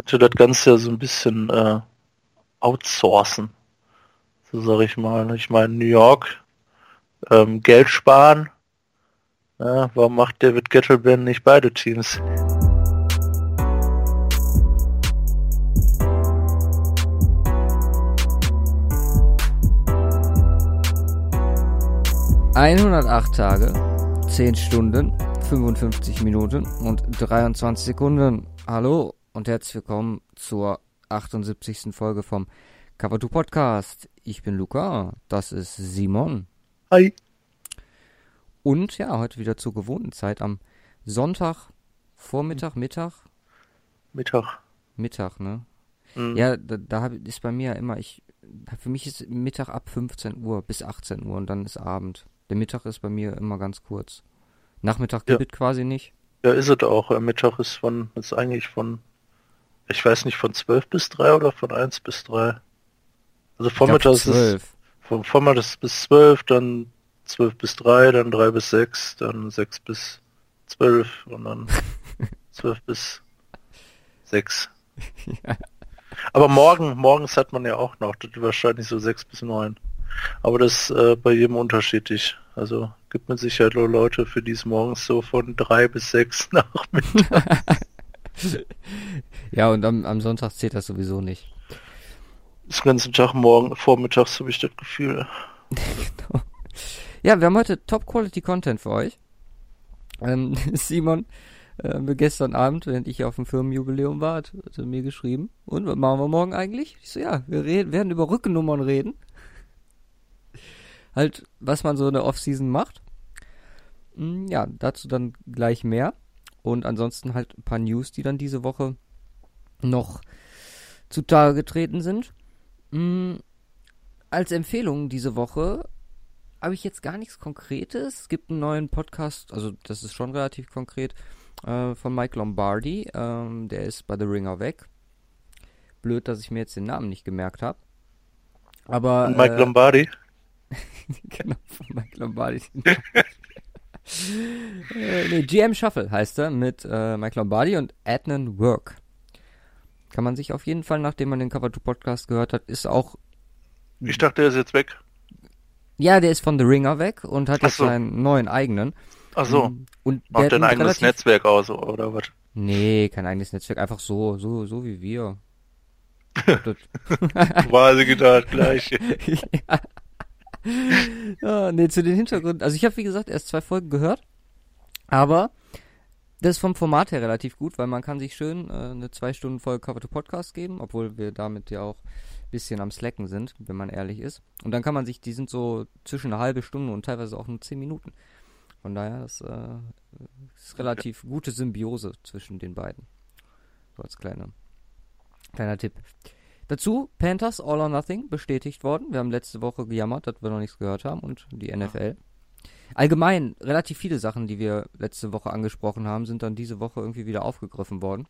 könnte das Ganze ja so ein bisschen outsourcen, so sag ich mal. Ich meine, New York, Geld sparen. Ja, warum macht David Gettleman nicht beide Teams? ...108 Tage, 10 Stunden, 55 Minuten und 23 Sekunden. Hallo und herzlich willkommen zur 78. Folge vom Cover 2 Podcast. Ich bin Luca, das ist Simon. Hi. Und ja, heute wieder zur gewohnten Zeit am Sonntag, Vormittag, Mittag, ne? Mhm. Ja, da ist bei mir immer, für mich ist Mittag ab 15 Uhr bis 18 Uhr und dann ist Abend. Der Mittag ist bei mir immer ganz kurz. Nachmittag gibt es quasi nicht. Ja, ist es auch. Mittag ist eigentlich von, ich weiß nicht, von 12 bis 3 oder von 1 bis 3. Also vormittags ist von vormittags bis 12, dann 12 bis 3, dann 3 bis 6, dann 6 bis 12 und dann 12 bis 6. Ja. Aber morgens hat man ja auch noch, das ist wahrscheinlich so 6 bis 9. Aber das ist bei jedem unterschiedlich. Also gibt mit Sicherheit nur Leute, für die es morgens so von 3 bis 6 nachmittags. Ja, und am Sonntag zählt das sowieso nicht. Das ganze Tag vormittags habe ich das Gefühl. Genau. Ja, wir haben heute Top-Quality-Content für euch. Simon, gestern Abend, während ich auf dem Firmenjubiläum war, hat er mir geschrieben. Und was machen wir morgen eigentlich? Ich so, ja, wir werden über Rückennummern reden. Halt, was man so in der Off-Season macht. Ja, dazu dann gleich mehr. Und ansonsten halt ein paar News, die dann diese Woche noch zutage getreten sind. Als Empfehlung diese Woche habe ich jetzt gar nichts Konkretes. Es gibt einen neuen Podcast, also das ist schon relativ konkret, von Mike Lombardi. Der ist bei The Ringer weg. Blöd, dass ich mir jetzt den Namen nicht gemerkt habe. Aber Mike Lombardi? Genau, von Mike Lombardi. GM Shuffle heißt er, mit Mike Lombardi und Adnan Work. Kann man sich auf jeden Fall, nachdem man den Cover 2 Podcast gehört hat, ist auch... Ich dachte, er ist jetzt weg. Ja, der ist von The Ringer weg und hat jetzt seinen neuen eigenen. Ach so. Und macht der ein eigenes Netzwerk aus, oder was? Nee, kein eigenes Netzwerk, einfach so wie wir. Quasi gedacht, gleich. Ja. Ja, nee, zu den Hintergründen. Also ich habe, wie gesagt, erst 2 Folgen gehört, aber das ist vom Format her relativ gut, weil man kann sich schön eine 2-Stunden-Folge Cover 2 Podcast geben, obwohl wir damit ja auch ein bisschen am Slacken sind, wenn man ehrlich ist. Und dann kann man sich, die sind so zwischen eine halbe Stunde und teilweise auch nur 10 Minuten. Von daher, das ist relativ gute Symbiose zwischen den beiden. So als kleiner Tipp. Dazu Panthers All or Nothing bestätigt worden. Wir haben letzte Woche gejammert, dass wir noch nichts gehört haben, und die NFL. Allgemein, relativ viele Sachen, die wir letzte Woche angesprochen haben, sind dann diese Woche irgendwie wieder aufgegriffen worden.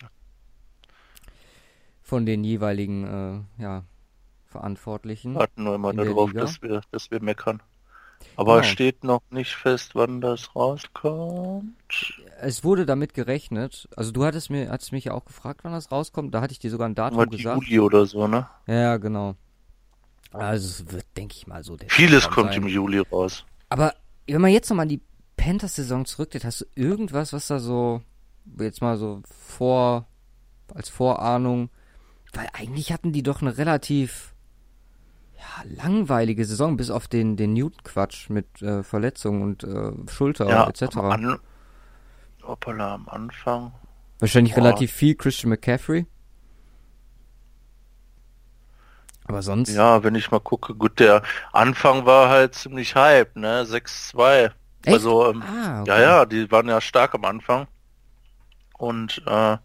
Von den jeweiligen Verantwortlichen. Warten nur immer darauf, dass wir meckern. Aber es steht noch nicht fest, wann das rauskommt. Es wurde damit gerechnet. Also du hattest mich ja auch gefragt, wann das rauskommt. Da hatte ich dir sogar ein Datum gesagt. Juli oder so, ne? Ja, genau. Also es wird, denke ich mal, so der Vieles kommt im Juli raus. Aber wenn man jetzt nochmal an die Panthers-Saison zurückgeht, hast du irgendwas, was da so, jetzt mal so als Vorahnung, weil eigentlich hatten die doch eine relativ langweilige Saison, bis auf den Newton-Quatsch mit Verletzungen und Schulter etc. Am Anfang. Wahrscheinlich relativ viel Christian McCaffrey. Aber sonst... Ja, wenn ich mal gucke, gut, der Anfang war halt ziemlich hype, ne? 6-2. Echt? Also, Okay. ja, die waren ja stark am Anfang. Und dann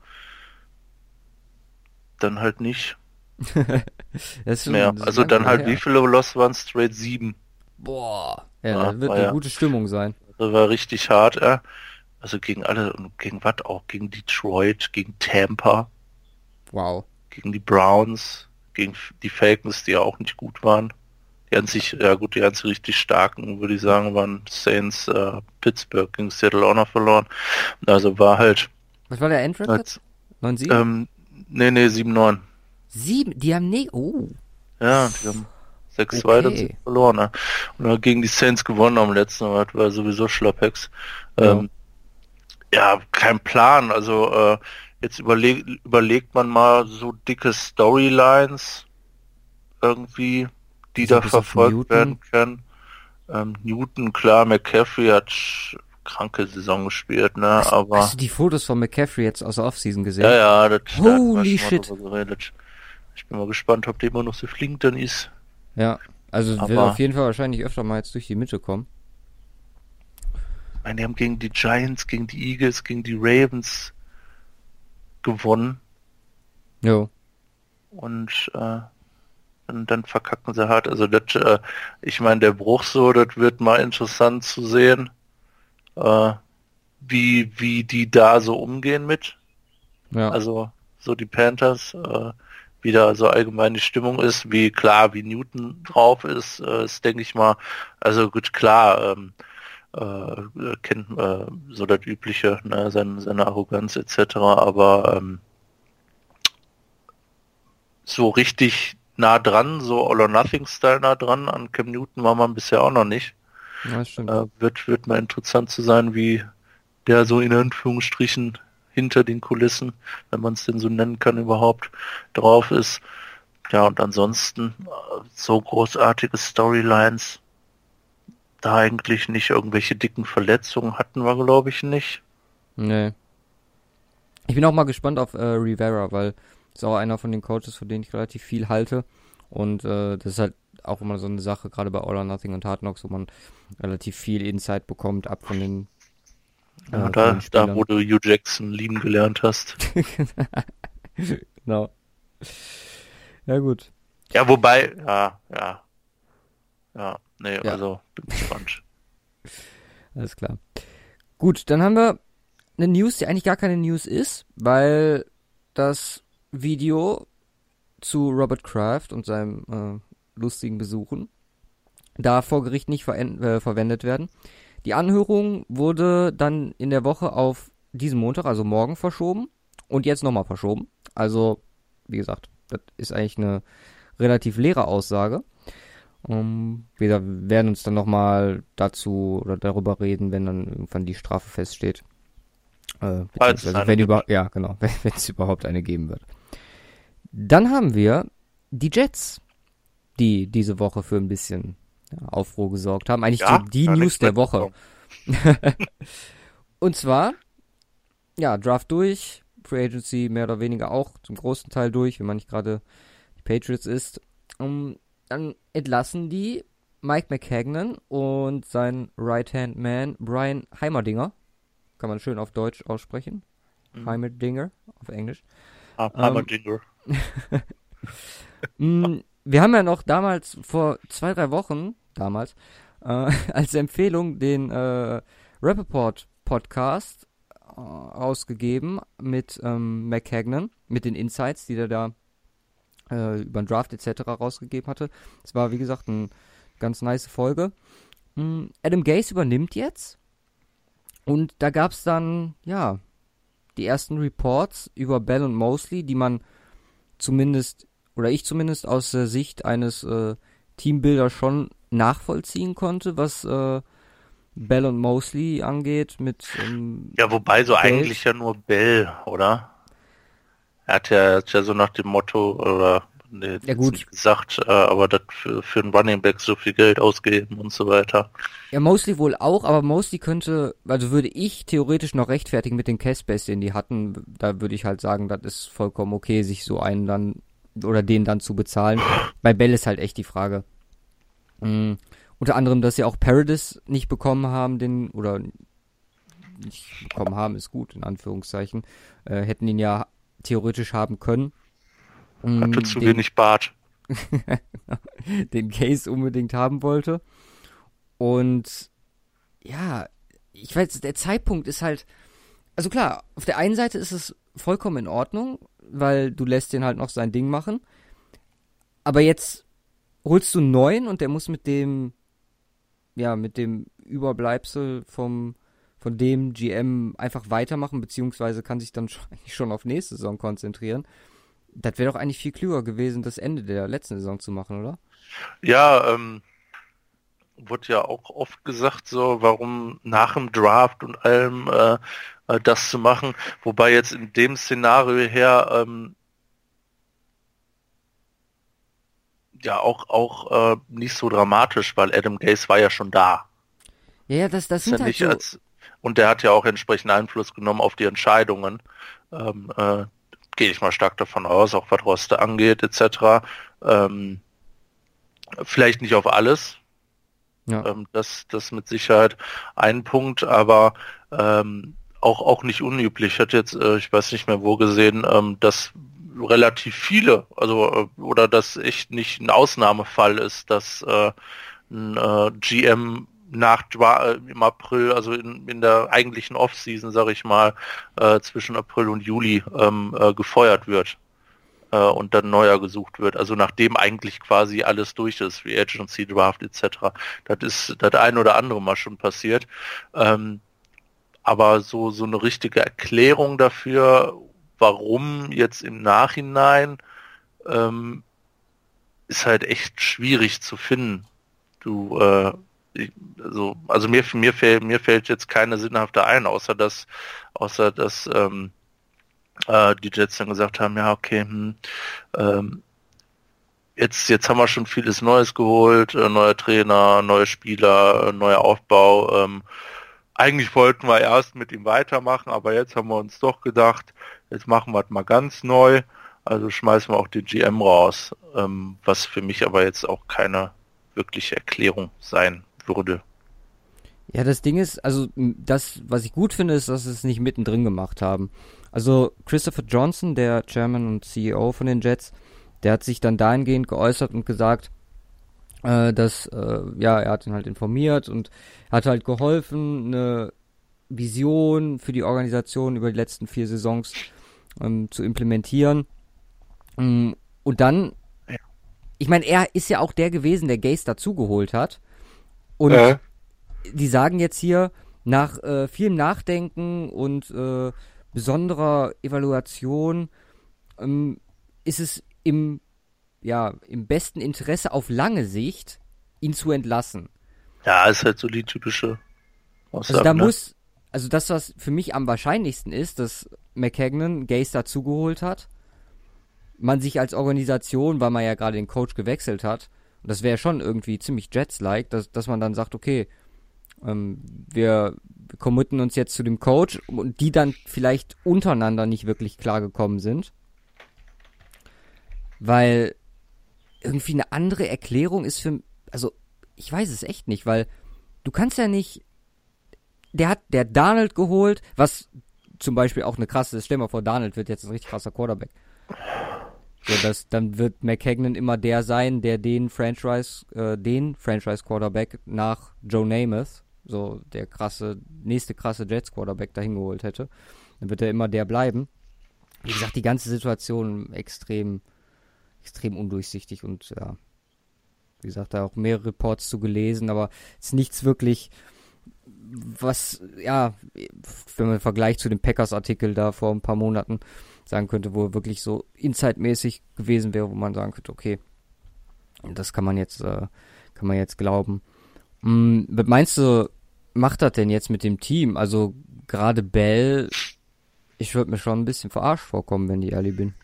halt nicht das ist mehr. Also dann halt, wie viele Lost waren? Straight 7. Boah. Ja, das wird eine gute Stimmung sein. Das war richtig hart, ja. Also gegen alle, und gegen was auch? Gegen Detroit, gegen Tampa. Wow. Gegen die Browns, gegen die Falcons, die ja auch nicht gut waren. Die einzig richtig starken, würde ich sagen, waren Saints, Pittsburgh gegen Seattle auch noch verloren. Also war halt... Was war der Endrecord? 9-7? Nee, 7-9. Die haben Ja, die haben 6-2, dann sind verloren. Ne? Und dann gegen die Saints gewonnen am letzten, aber das war sowieso Schlappex. Ja, kein Plan. Also jetzt überlegt man mal so dicke Storylines irgendwie, die da verfolgt werden können. Newton, klar, McCaffrey hat kranke Saison gespielt, ne? Aber hast du die Fotos von McCaffrey jetzt aus der Offseason gesehen? Ja, das Holy shit. Drüber geredet. Ich bin mal gespannt, ob der immer noch so flink dann ist. Ja, also wird auf jeden Fall wahrscheinlich öfter mal jetzt durch die Mitte kommen. Ich meine, die haben gegen die Giants, gegen die Eagles, gegen die Ravens gewonnen. Jo. Und dann verkacken sie hart. Also das, ich meine, der Bruch so, das wird mal interessant zu sehen, wie die da so umgehen mit. Ja. Also so die Panthers, wie da so allgemein die Stimmung ist, wie Newton drauf ist, ist, denke ich mal, also gut, klar, kennt so das Übliche, ne, seine Arroganz etc., aber so richtig nah dran, so All-or-Nothing-Style nah dran an Cam Newton war man bisher auch noch nicht. Ja, stimmt. Wird mal interessant zu sein, wie der so in Anführungsstrichen hinter den Kulissen, wenn man es denn so nennen kann überhaupt, drauf ist. Ja, und ansonsten so großartige Storylines, da eigentlich nicht. Irgendwelche dicken Verletzungen hatten wir, glaube ich, nicht. Nee. Ich bin auch mal gespannt auf Rivera, weil ist auch einer von den Coaches, von denen ich relativ viel halte. Und das ist halt auch immer so eine Sache, gerade bei All or Nothing und Hard Knocks, wo man relativ viel Insight bekommt, ab von den da wo du Hugh Jackson lieben gelernt hast. Genau. Ja, gut. Ja, wobei, also bin gespannt. Alles klar. Gut, dann haben wir eine News, die eigentlich gar keine News ist, weil das Video zu Robert Kraft und seinem lustigen Besuchen da vor Gericht nicht verwendet werden. Die Anhörung wurde dann in der Woche auf diesen Montag, also morgen, verschoben und jetzt nochmal verschoben. Also, wie gesagt, das ist eigentlich eine relativ leere Aussage. Wir werden uns dann nochmal dazu oder darüber reden, wenn dann irgendwann die Strafe feststeht. Beziehungsweise wenn es überhaupt eine geben wird. Dann haben wir die Jets, die diese Woche für ein bisschen Aufruhr gesorgt haben. Eigentlich die News der Woche. Und zwar, Draft durch, Free Agency mehr oder weniger auch zum großen Teil durch, wenn man nicht gerade die Patriots ist. Dann entlassen die Mike Maccagnan und sein Right-Hand-Man Brian Heimerdinger. Kann man schön auf Deutsch aussprechen. Heimerdinger auf Englisch. Heimerdinger. Wir haben ja noch damals, vor 2-3 Wochen, als Empfehlung den Rappaport-Podcast ausgegeben mit Maccagnan, mit den Insights, die der da über den Draft etc. rausgegeben hatte. Es war, wie gesagt, eine ganz nice Folge. Adam Gase übernimmt jetzt und da gab es dann, die ersten Reports über Bell und Mosley, die man ich zumindest aus der Sicht eines Teambuilders schon nachvollziehen konnte, was Bell und Mosley angeht mit wobei so Geld. Eigentlich ja nur Bell, oder? Er hat ja so nach dem Motto, oder nicht gesagt, aber das für einen Running Back so viel Geld ausgeben und so weiter. Ja, Mosley wohl auch, aber Mosley könnte, also würde ich theoretisch noch rechtfertigen mit den Cash-Space, den die hatten, da würde ich halt sagen, das ist vollkommen okay, sich so einen dann, oder den dann zu bezahlen. Bei Bell ist halt echt die Frage. Unter anderem, dass sie auch Paradis nicht bekommen haben, nicht bekommen haben, ist gut, in Anführungszeichen, hätten ihn ja theoretisch haben können. Hatte zu wenig Bart. Den Case unbedingt haben wollte. Und ich weiß, der Zeitpunkt ist halt, also klar, auf der einen Seite ist es vollkommen in Ordnung, weil du lässt den halt noch sein Ding machen. Aber jetzt holst du einen neuen und der muss mit dem Überbleibsel von dem GM einfach weitermachen, beziehungsweise kann sich dann schon auf nächste Saison konzentrieren. Das wäre doch eigentlich viel klüger gewesen, das Ende der letzten Saison zu machen, oder? Ja, wurde ja auch oft gesagt, so, warum nach dem Draft und allem das zu machen. Wobei jetzt in dem Szenario her ja auch nicht so dramatisch, weil Adam Gase war ja schon da. Ja, das sind ja halt so... Und der hat ja auch entsprechend Einfluss genommen auf die Entscheidungen. Gehe ich mal stark davon aus, auch was Roster angeht, etc. Vielleicht nicht auf alles. Ja. Das mit Sicherheit ein Punkt, aber auch nicht unüblich. Ich hatte jetzt, ich weiß nicht mehr wo gesehen, dass relativ viele, oder dass echt nicht ein Ausnahmefall ist, dass ein GM im April, also in der eigentlichen Off-Season, sage ich mal, zwischen April und Juli gefeuert wird und dann neuer gesucht wird. Also nachdem eigentlich quasi alles durch ist, wie Agency, Draft etc. Das ist das ein oder andere Mal schon passiert. Aber so eine richtige Erklärung dafür, warum jetzt im Nachhinein, ist halt echt schwierig zu finden. Also mir fällt jetzt keine sinnhafte ein, außer dass die Jets dann gesagt haben, ja okay, jetzt haben wir schon vieles Neues geholt, neuer Trainer, neue Spieler, neuer Aufbau. Eigentlich wollten wir erst mit ihm weitermachen, aber jetzt haben wir uns doch gedacht, jetzt machen wir es mal ganz neu. Also schmeißen wir auch den GM raus, was für mich aber jetzt auch keine wirkliche Erklärung sein würde. Ja, das Ding ist, also das, was ich gut finde, ist, dass sie es nicht mittendrin gemacht haben. Also Christopher Johnson, der Chairman und CEO von den Jets, der hat sich dann dahingehend geäußert und gesagt, dass, er hat ihn halt informiert und hat halt geholfen, eine Vision für die Organisation über die letzten 4 Saisons zu implementieren. Und dann, ich meine, er ist ja auch der gewesen, der Gase dazugeholt hat. Und die sagen jetzt hier, nach vielem Nachdenken und besonderer Evaluation ist es im besten Interesse auf lange Sicht, ihn zu entlassen. Ja, ist halt so die typische Aussage. Also das, was für mich am wahrscheinlichsten ist, dass Maccagnan Gase dazugeholt hat, man sich als Organisation, weil man ja gerade den Coach gewechselt hat, und das wäre schon irgendwie ziemlich Jets-like, dass man dann sagt, okay, wir committen uns jetzt zu dem Coach und die dann vielleicht untereinander nicht wirklich klargekommen sind. Weil irgendwie eine andere Erklärung ist also ich weiß es echt nicht, weil du kannst ja nicht, der hat Darnold geholt, was zum Beispiel auch eine krasse ist, stell dir mal vor, Darnold wird jetzt ein richtig krasser Quarterback. So, dann wird Maccagnan immer der sein, der den Franchise Quarterback nach Joe Namath, so der nächste krasse Jets Quarterback dahin geholt hätte. Dann wird er immer der bleiben. Wie gesagt, die ganze Situation extrem undurchsichtig und ja, wie gesagt, da auch mehrere Reports zu gelesen, aber es ist nichts wirklich, was, ja, wenn man im Vergleich zu dem Packers-Artikel da vor ein paar Monaten sagen könnte, wo wirklich so Inside-mäßig gewesen wäre, wo man sagen könnte, okay, das kann man jetzt glauben. Was meinst du, macht das denn jetzt mit dem Team? Also gerade Bell, ich würde mir schon ein bisschen verarscht vorkommen, wenn ich ehrlich bin.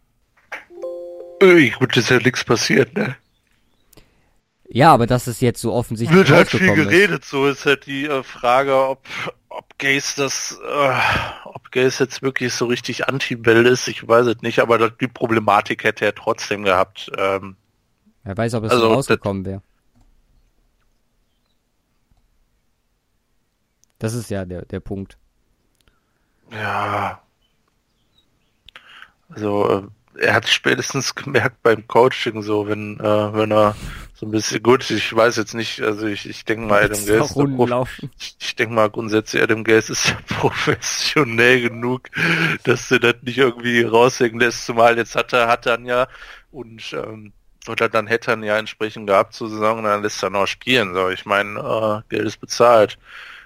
Gut, ist ja nichts passiert, ne? Ja, aber dass es jetzt so offensichtlich wird halt viel geredet, so ist halt die Frage, ob Gase jetzt wirklich so richtig Anti-Bell ist, ich weiß es nicht, aber die Problematik hätte er trotzdem gehabt. Er weiß, ob es so rausgekommen wäre. Das ist ja der Punkt. Ja. Also, er hat spätestens gemerkt beim Coaching so, wenn er so ein bisschen, gut, ich weiß jetzt nicht, also ich denke mal, Adam Gase ich denke mal grundsätzlich, Adam Gase ist ja professionell genug, dass er das nicht irgendwie raushängen lässt, zumal jetzt hat er dann ja oder dann hätte er ihn ja entsprechend gehabt zur Saison und dann lässt er noch spielen, so, ich meine, Geld ist bezahlt.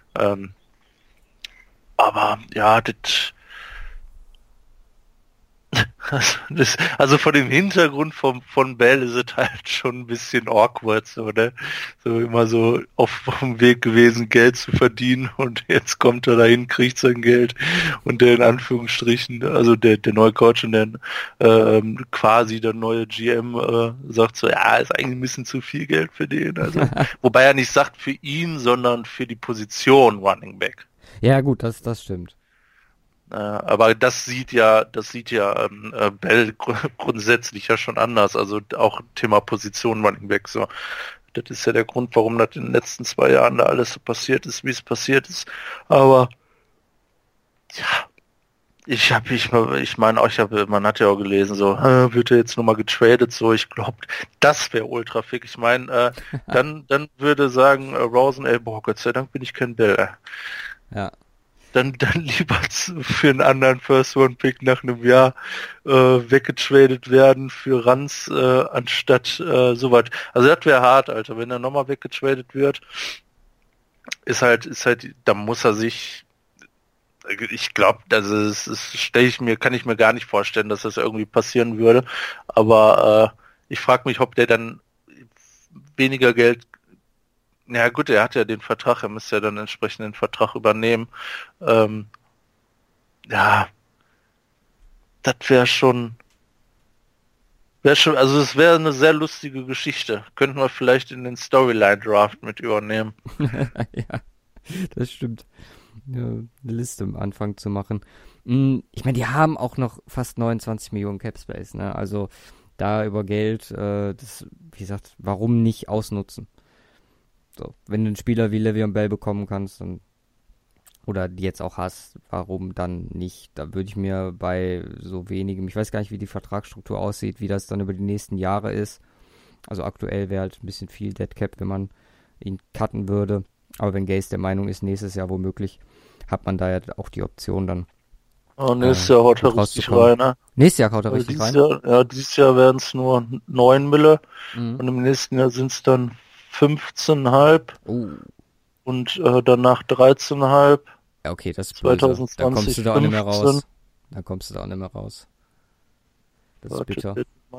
Aber ja, Also von dem Hintergrund von Bell ist es halt schon ein bisschen awkward, so, ne? So immer so auf dem Weg gewesen, Geld zu verdienen und jetzt kommt er dahin, kriegt sein Geld und der in Anführungsstrichen, also der neue Coach und der quasi der neue GM sagt so, ja, ist eigentlich ein bisschen zu viel Geld für den. Also, wobei er nicht sagt für ihn, sondern für die Position Running Back. Ja, gut, das stimmt. Aber das sieht ja Bell grundsätzlich ja schon anders. Also auch Thema Position Running Back. So, das ist ja der Grund, warum das in den letzten 2 Jahren da alles so passiert ist, wie es passiert ist. Aber ja, man hat ja auch gelesen, so wird er jetzt nochmal getradet. So, ich glaube, das wäre ultra fick. Ich meine, dann würde sagen Rosen, ey, boah, Gott sei Dank bin ich kein Bell. Ja. Dann lieber für einen anderen First-Round-Pick nach einem Jahr weggetradet werden für Ranz, anstatt sowas. Also das wäre hart, Alter. Wenn er nochmal weggetradet wird, ist halt, da muss er sich, ich glaube, kann ich mir gar nicht vorstellen, dass das irgendwie passieren würde. Aber ich frage mich, ob der dann weniger Geld. Ja gut, er hat ja den Vertrag, er müsste ja dann entsprechend den Vertrag übernehmen. Ja, das also es wäre eine sehr lustige Geschichte. Könnten wir vielleicht in den Storyline-Draft mit übernehmen. Ja, das stimmt. Ja, eine Liste am Anfang zu machen. Ich meine, die haben auch noch fast 29 Millionen Cap Space, ne? Also da über Geld, das, wie gesagt, warum nicht ausnutzen? So, wenn du einen Spieler wie Le'Veon Bell bekommen kannst, dann, oder die jetzt auch hast, warum dann nicht? Da würde ich mir bei so wenigem, ich weiß gar nicht, wie die Vertragsstruktur aussieht, wie das dann über die nächsten Jahre ist. Also aktuell wäre halt ein bisschen viel Dead Cap, wenn man ihn cutten würde. Aber wenn Gase der Meinung ist, nächstes Jahr womöglich, hat man da ja auch die Option dann. Nächstes Jahr haut er richtig rein, ne? Nächstes Jahr haut er richtig rein? Dieses Jahr werden es nur 9 Mille und im nächsten Jahr sind es dann 15,5 und danach 13,5. Ja, okay, das ist 2020, da kommst du da auch nicht mehr 15. raus. Da kommst du da auch nicht mehr raus. Das ist bitter.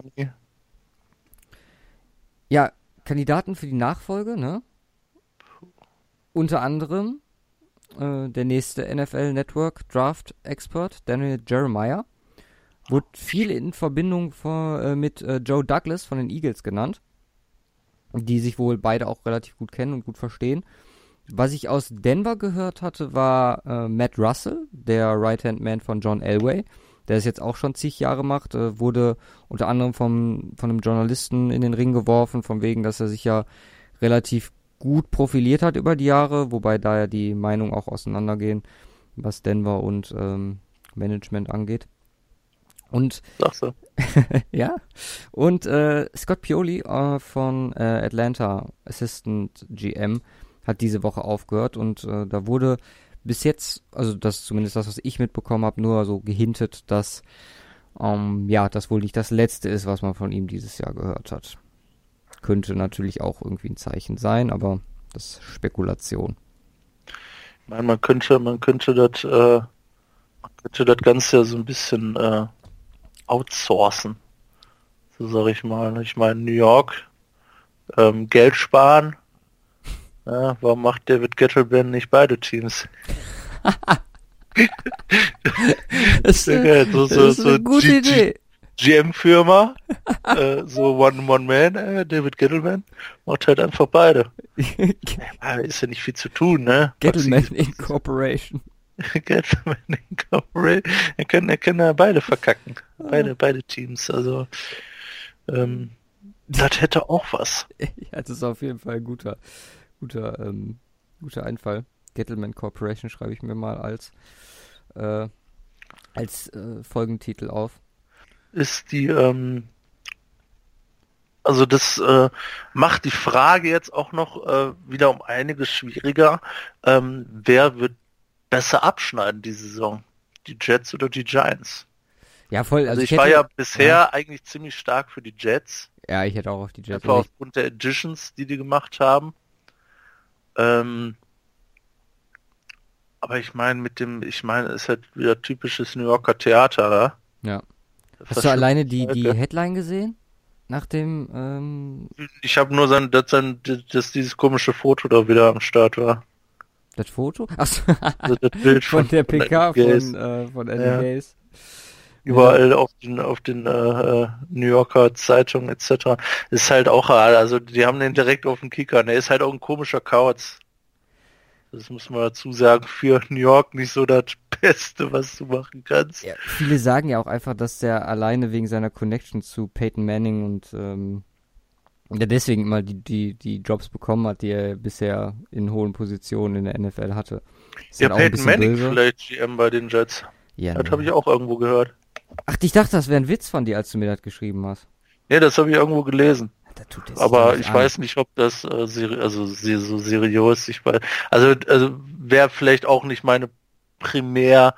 Ja, Kandidaten für die Nachfolge, ne? Unter anderem der nächste NFL Network Draft Expert, Daniel Jeremiah. Wurde viel in Verbindung mit Joe Douglas von den Eagles genannt, die sich wohl beide auch relativ gut kennen und gut verstehen. Was ich aus Denver gehört hatte, war Matt Russell, der Right-Hand-Man von John Elway, der es jetzt auch schon zig Jahre macht, wurde unter anderem von einem Journalisten in den Ring geworfen, von wegen, dass er sich ja relativ gut profiliert hat über die Jahre, wobei da ja die Meinungen auch auseinandergehen, was Denver und Management angeht. Und so. ja, und Scott Pioli von Atlanta, Assistant GM, hat diese Woche aufgehört und da wurde bis jetzt, also das zumindest das, was ich mitbekommen habe, nur so gehintet, dass das wohl nicht das Letzte ist, was man von ihm dieses Jahr gehört hat. Könnte natürlich auch irgendwie ein Zeichen sein, aber das ist Spekulation. Ich meine, man könnte das Ganze ja so ein bisschen outsourcen, so sage ich mal. Ich meine, New York, Geld sparen. Ja, warum macht David Gettleman nicht beide Teams? Das ist eine gute Idee. GM-Firma, so One-Man, David Gettleman, macht halt einfach beide. Ist ja nicht viel zu tun, ne? Gettleman Incorporation. Gettleman Incorporation. Er kann ja beide verkacken. Beide Teams, also das hätte auch was. Ja, das ist auf jeden Fall ein guter Einfall. Gettleman Corporation schreibe ich mir mal als Folgentitel auf. Ist die, also das macht die Frage jetzt auch noch wieder um einiges schwieriger. Wer wird besser abschneiden die Saison? Die Jets oder die Giants? Ja, voll. Also ich war ja bisher eigentlich ziemlich stark für die Jets. Ja, ich hätte auch auf die Jets. Einfach aufgrund der Additions, die gemacht haben. Aber ich meine, es ist halt wieder typisches New Yorker Theater, oder? Ja. Hast du alleine die Headline gesehen? Nach dem, Ich habe nur dass dieses komische Foto da wieder am Start war. Das Foto? Achso, Also das Bild von der PK von Andy Gaze. Überall auf den New Yorker Zeitungen etc. Ist halt auch, also die haben den direkt auf dem Kicker. Der ist halt auch ein komischer Kauz. Das muss man dazu sagen, für New York nicht so das Beste, was du machen kannst. Ja, viele sagen ja auch einfach, dass der alleine wegen seiner Connection zu Peyton Manning und der deswegen immer die Jobs bekommen hat, die er bisher in hohen Positionen in der NFL hatte. Ist ja, Peyton Manning böse. Vielleicht GM bei den Jets. Ja, das habe ich auch irgendwo gehört. Ach, ich dachte, das wäre ein Witz von dir, als du mir das geschrieben hast. Nee, das habe ich irgendwo gelesen. Aber ich weiß nicht, ob das so seriös, also wäre vielleicht auch nicht meine primäre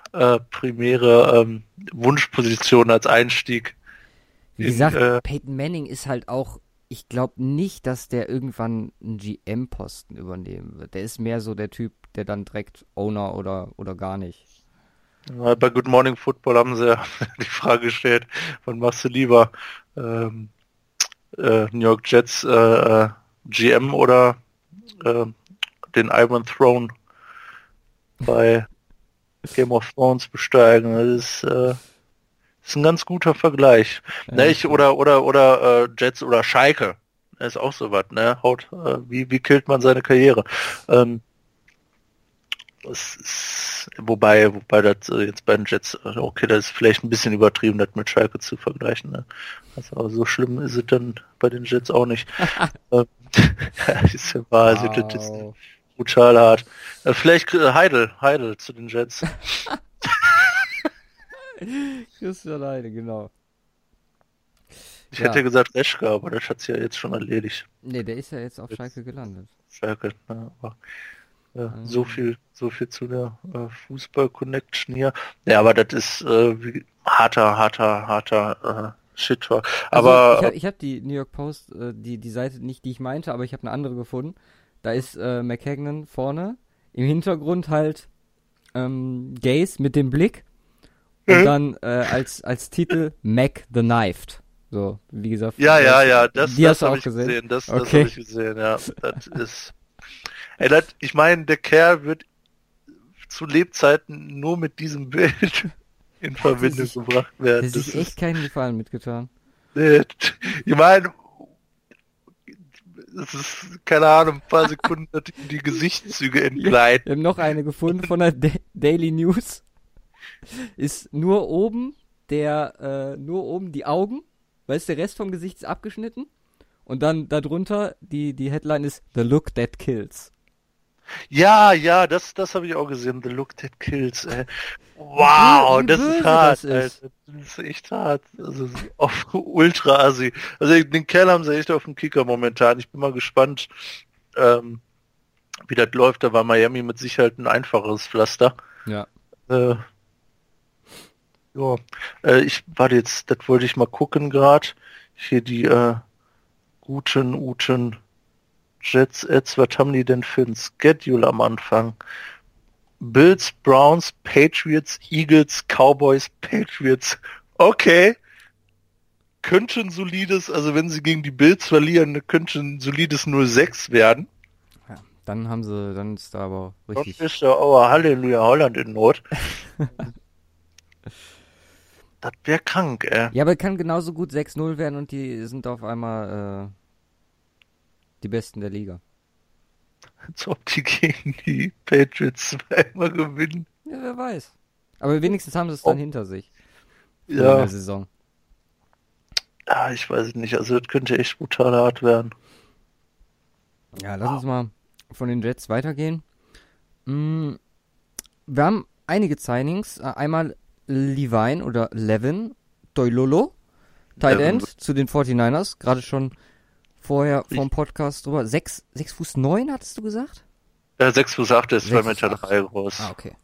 Wunschposition als Einstieg. Wie gesagt, Peyton Manning ist halt auch, ich glaube nicht, dass der irgendwann einen GM-Posten übernehmen wird. Der ist mehr so der Typ, der dann direkt Owner oder gar nicht. Bei Good Morning Football haben sie ja die Frage gestellt, wann machst du lieber New York Jets GM oder den Iron Throne bei Game of Thrones besteigen. Das ist ein ganz guter Vergleich. Ja, ne, oder Jets oder Schalke. Das ist auch so was, ne? Wie killt man seine Karriere? Wobei das jetzt bei den Jets, okay, das ist vielleicht ein bisschen übertrieben, das mit Schalke zu vergleichen. Ne? Also, aber so schlimm ist es dann bei den Jets auch nicht. Ist ja wahr, also das ist brutal hart. Vielleicht Heidel zu den Jets. Christian Heidel, genau. Ich hätte gesagt Reschke, aber das hat sie ja jetzt schon erledigt. Nee, der ist ja jetzt auf Schalke gelandet. Schalke, aber so viel zu der Fußball-Connection hier. Ja, aber das ist harter Shit. Aber also ich hab die New York Post, die Seite nicht, die ich meinte, aber ich habe eine andere gefunden. Da ist McKagan vorne, im Hintergrund halt Gaze mit dem Blick und dann als Titel Mac the Knifed. So, wie gesagt. Ja, das habe ich gesehen. Das habe ich gesehen, ja. Das ist... ich meine, der Kerl wird zu Lebzeiten nur mit diesem Bild in Verbindung gebracht werden. Das ist echt keinen Gefallen mitgetan. Ich meine, es ist, keine Ahnung, ein paar Sekunden die Gesichtszüge entgleiten. Wir haben noch eine gefunden von der Daily News. Ist nur oben die Augen, weil der Rest vom Gesicht ist abgeschnitten. Und dann darunter, die Headline ist The Look That Kills. Ja, das habe ich auch gesehen. The Look That Kills, ey. Wow, das ist hart, Alter. Das ist echt hart. Also auf ultra assi. Also den Kerl haben sie echt auf dem Kicker momentan. Ich bin mal gespannt, wie das läuft. Da war Miami mit Sicherheit ein einfacheres Pflaster. Ja. Das wollte ich mal gucken gerade. Hier die guten Jets, was haben die denn für ein Schedule am Anfang? Bills, Browns, Patriots, Eagles, Cowboys, Patriots. Okay. Könnte ein solides, also wenn sie gegen die Bills verlieren, könnte ein solides 0-6 werden. Ja, dann ist da aber richtig. Das ist ja auch Halleluja Holland in Not. Das wäre krank, ey. Ja, aber kann genauso gut 6-0 werden und die sind auf einmal die Besten der Liga. Als ob die gegen die Patriots zweimal gewinnen. Ja, wer weiß. Aber wenigstens haben sie es dann hinter sich. In der Saison. Ja, ich weiß nicht. Also das könnte echt brutal hart werden. Ja, lass uns mal von den Jets weitergehen. Wir haben einige Signings. Einmal Levin Toilolo, Tight End zu den 49ers. Gerade schon vorher vom Podcast drüber. 6 Fuß 9 hattest du gesagt? 6 Fuß 8 ist 2,3 Meter groß. Ah, okay.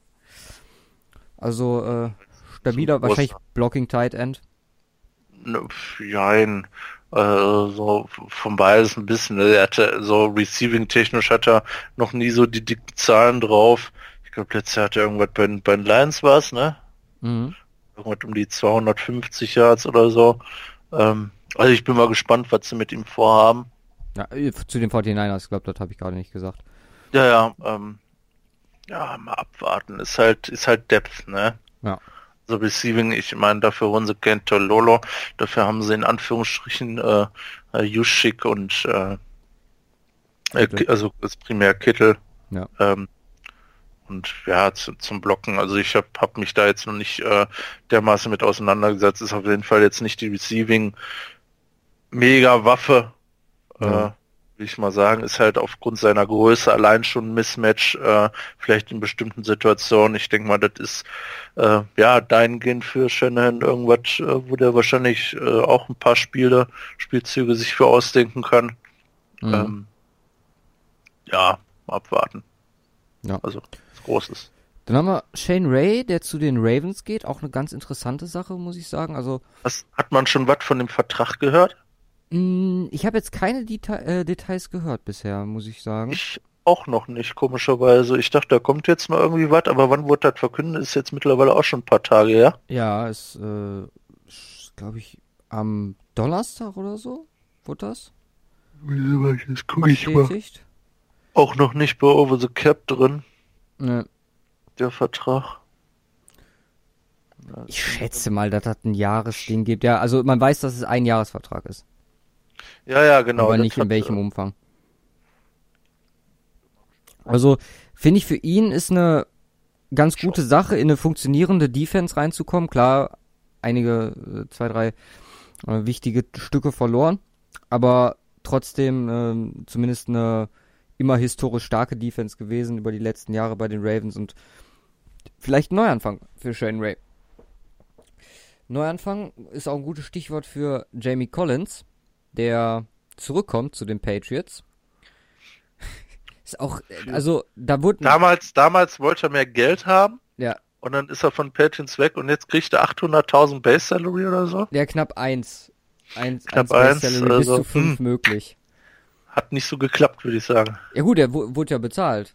Also stabiler, wahrscheinlich Blocking Tight End. Nein, so von beides ein bisschen. Er hatte so Receiving-technisch hat er noch nie so die dicken Zahlen drauf. Ich glaube, letztes Jahr hat er irgendwas bei den Lions war es, ne? Mhm. irgendwas um die 250 Yards oder so. Also ich bin mal gespannt, was sie mit ihm vorhaben. Ja, zu den 49ers, glaube das habe ich gerade nicht gesagt. Ja, mal abwarten. Ist halt Depth, ne? Ja. So Receiving, ich meine, dafür holen sie Ken Tololo, dafür haben sie in Anführungsstrichen Juszczyk und also das primär Kittel. Ja. Und ja, zum Blocken, also ich hab mich da jetzt noch nicht dermaßen mit auseinandergesetzt. Ist auf jeden Fall jetzt nicht die Receiving Mega-Waffe, will ich mal sagen. Ist halt aufgrund seiner Größe allein schon ein Mismatch, vielleicht in bestimmten Situationen. Ich denke mal, das ist dahingehend für Shanahan irgendwas, wo der wahrscheinlich auch ein paar Spielzüge sich für ausdenken kann. Mhm. Mal abwarten. Ja. Also Großes. Dann haben wir Shane Ray, der zu den Ravens geht. Auch eine ganz interessante Sache, muss ich sagen. Also Hat man schon was von dem Vertrag gehört? ich habe jetzt keine Details gehört bisher, muss ich sagen. Ich auch noch nicht, komischerweise. Ich dachte, da kommt jetzt mal irgendwie was, aber wann wurde das verkündet? Ist jetzt mittlerweile auch schon ein paar Tage, ja? Ja, ist, glaube ich, am Donnerstag oder so wurde das Jetzt gucke ich mal. bestätigt. Auch noch nicht bei Over the Cap drin, Ne. der Vertrag. Ich schätze mal, dass das ein Jahresding gibt. Ja, also man weiß, dass es ein Jahresvertrag ist. Ja, genau. Aber nicht in welchem Umfang. Also, finde ich, für ihn ist eine ganz gute Sache, in eine funktionierende Defense reinzukommen. Klar, einige, 2, 3 wichtige Stücke verloren, aber trotzdem zumindest eine immer historisch starke Defense gewesen über die letzten Jahre bei den Ravens und vielleicht ein Neuanfang für Shane Ray. Neuanfang ist auch ein gutes Stichwort für Jamie Collins, der zurückkommt zu den Patriots. Ist auch, also da wurde... Damals wollte er mehr Geld haben. Ja. Und dann ist er von Patriots weg und jetzt kriegt er 800.000 Base Salary oder so. Ja, knapp 1. Knapp Base 1, Salary, also, bis zu 5 möglich. Hat nicht so geklappt, würde ich sagen. Ja gut, er wurde ja bezahlt.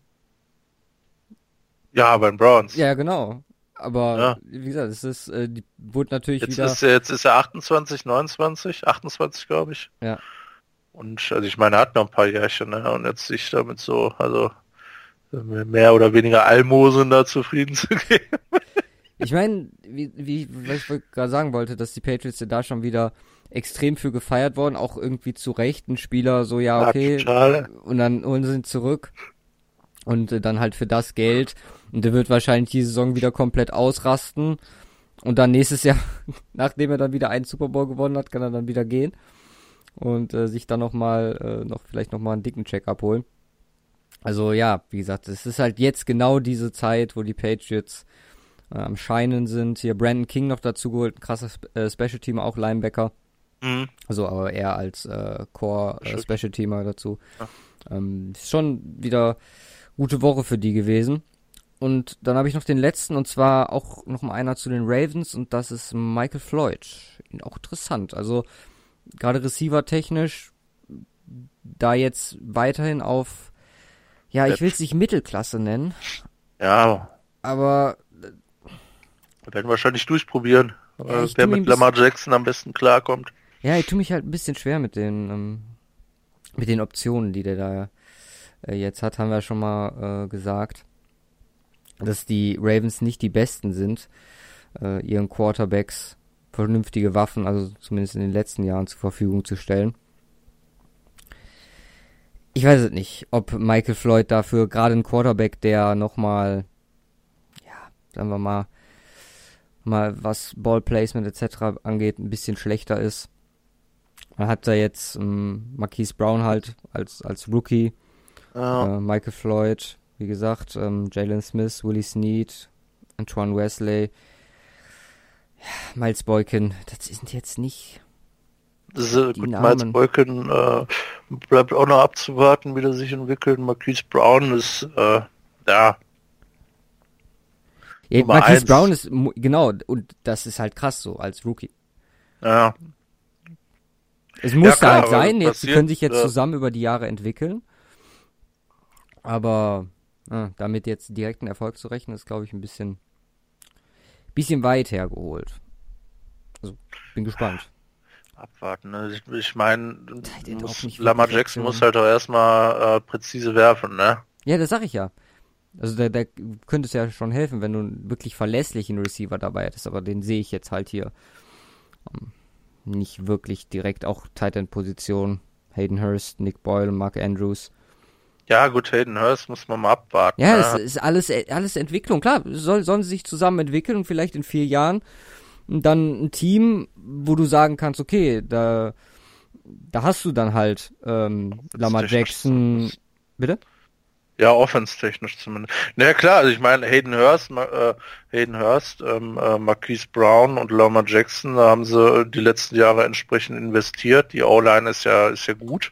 Ja, bei den Browns. Ja, genau. Aber wie gesagt, es ist, die wurde natürlich jetzt ist er 28, 28, glaube ich. Ja. Und also ich meine, er hat noch ein paar Jährchen, ne? Und jetzt sich damit so, also mehr oder weniger Almosen da zufrieden zu geben. Ich meine, was ich gerade sagen wollte, dass die Patriots ja da schon wieder extrem für gefeiert worden, auch irgendwie zu Recht, ein Spieler so, ja, okay, total. Und dann holen sie ihn zurück und dann halt für das Geld und der wird wahrscheinlich die Saison wieder komplett ausrasten und dann nächstes Jahr, nachdem er dann wieder einen Super Bowl gewonnen hat, kann er dann wieder gehen und sich dann vielleicht noch mal einen dicken Check abholen. Also ja, wie gesagt, es ist halt jetzt genau diese Zeit, wo die Patriots am Scheinen sind. Hier Brandon King noch dazu geholt, ein krasser Special Teamer, auch Linebacker. Mhm. Also aber eher als Core Special Teamer dazu. Ja. Ist schon wieder gute Woche für die gewesen. Und dann habe ich noch den letzten, und zwar auch noch mal einer zu den Ravens, und das ist Michael Floyd. Auch interessant. Also gerade Receiver-technisch da jetzt weiterhin auf, ja, ich will es nicht Mittelklasse nennen. Ja. Aber wir werden wahrscheinlich durchprobieren, ja, wer mit Lamar Jackson am besten klarkommt. Ja, ich tue mich halt ein bisschen schwer mit den Optionen, die der da jetzt hat, haben wir schon mal gesagt, dass die Ravens nicht die besten sind, ihren Quarterbacks vernünftige Waffen, also zumindest in den letzten Jahren, zur Verfügung zu stellen. Ich weiß es nicht, ob Michael Floyd dafür gerade ein Quarterback, der nochmal, ja, sagen wir mal was Ballplacement etc. angeht, ein bisschen schlechter ist. Man hat da jetzt Marquise Brown halt als Rookie, Michael Floyd, wie gesagt, Jalen Smith, Willie Snead, Antoine Wesley, ja, Miles Boykin, das sind jetzt nicht die Namen. Miles Boykin bleibt auch noch abzuwarten, wie der sich entwickelt. Marquise Brown ist, ja, Marquise Brown ist, genau, und das ist halt krass so, als Rookie. Ja. Es muss da halt sein, die können sich jetzt zusammen über die Jahre entwickeln. Aber damit jetzt direkten Erfolg zu rechnen, ist, glaube ich, ein bisschen weit hergeholt. Also, bin gespannt. Abwarten, ne? Ich meine, Lamar Jackson muss halt auch erstmal präzise werfen, ne? Ja, das sag ich ja. Also da könnte es ja schon helfen, wenn du einen wirklich verlässlichen Receiver dabei hättest, aber den sehe ich jetzt halt hier nicht wirklich direkt. Auch Tight End Position, Hayden Hurst, Nick Boyle, Mark Andrews. Ja gut, Hayden Hurst muss man mal abwarten. Ja, ne? es ist alles Entwicklung. Klar, sollen sie sich zusammen entwickeln und vielleicht in 4 Jahren dann ein Team, wo du sagen kannst, okay, da hast du dann halt Lamar Jackson. Bitte? Ja, offense-technisch zumindest. Na klar, also ich meine, Hayden Hurst, Marquise Brown und Lamar Jackson, da haben sie die letzten Jahre entsprechend investiert. Die O-Line ist ja gut.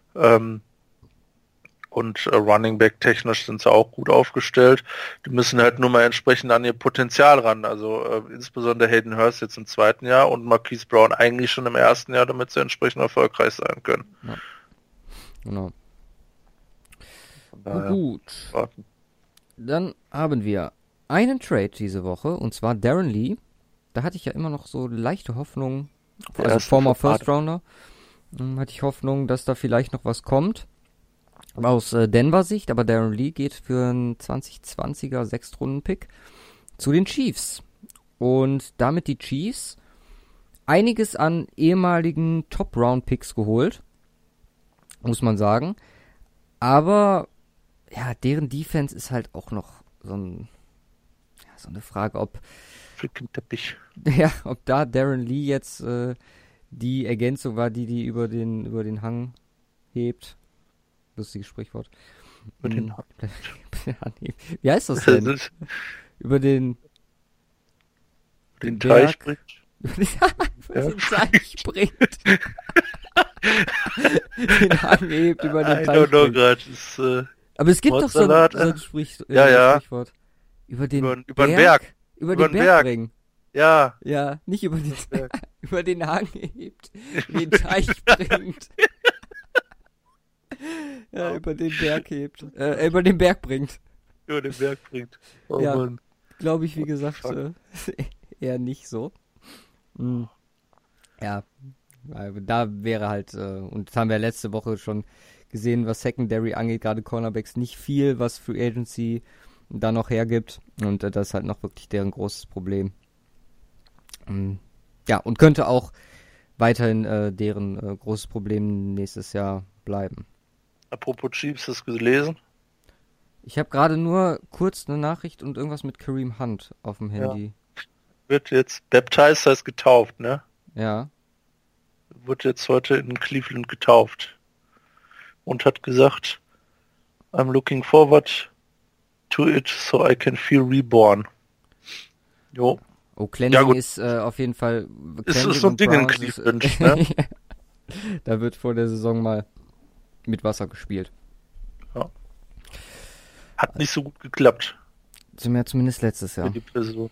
Und Running Back technisch sind sie auch gut aufgestellt. Die müssen halt nur mal entsprechend an ihr Potenzial ran. Also insbesondere Hayden Hurst jetzt im 2. Jahr und Marquise Brown eigentlich schon im 1. Jahr, damit sie entsprechend erfolgreich sein können. Ja. Genau. Daher, gut. Warten. Dann haben wir einen Trade diese Woche, und zwar Darren Lee. Da hatte ich ja immer noch so leichte Hoffnung, also former First Rounder, hatte ich Hoffnung, dass da vielleicht noch was kommt. Aus Denver-Sicht, aber Darren Lee geht für einen 2020er 6-Runden-Pick zu den Chiefs. Und damit die Chiefs einiges an ehemaligen Top-Round-Picks geholt, muss man sagen. Aber ja, deren Defense ist halt auch noch so eine Frage, ob ob da Darren Lee jetzt die Ergänzung war, die über den Hang hebt. Lustiges Sprichwort. Über den Hang. Wie heißt das denn? Über den Teich bringt. Über den Teich bringt. Den Hang hebt, über den Teich bringt. Aber es gibt doch so ein Sprichwort. Über den Berg. Über den Berg bringen. Ja. Ja, nicht über den Berg. Über den Hang hebt, den Teich bringt. Ja, über den Berg hebt. Über den Berg bringt. Über den Berg bringt. Oh ja, Mann. Glaube ich, wie gesagt, eher nicht so. Ja, da wäre halt, und das haben wir letzte Woche schon gesehen, was Secondary angeht, gerade Cornerbacks, nicht viel, was Free Agency da noch hergibt. Und das ist halt noch wirklich deren großes Problem. Ja, und könnte auch weiterhin deren großes Problem nächstes Jahr bleiben. Apropos Chiefs, hast du gelesen? Ich habe gerade nur kurz eine Nachricht und irgendwas mit Kareem Hunt auf dem Handy. Ja. Wird jetzt baptized, heißt getauft, ne? Ja. Wird jetzt heute in Cleveland getauft. Und hat gesagt, I'm looking forward to it so I can feel reborn. Jo. Oh, Cleansing ist auf jeden Fall... Ist so ein Ding in Cleveland, ne? Da wird vor der Saison mal mit Wasser gespielt. Ja. Hat nicht so gut geklappt. Zumindest letztes Jahr. Für die Person.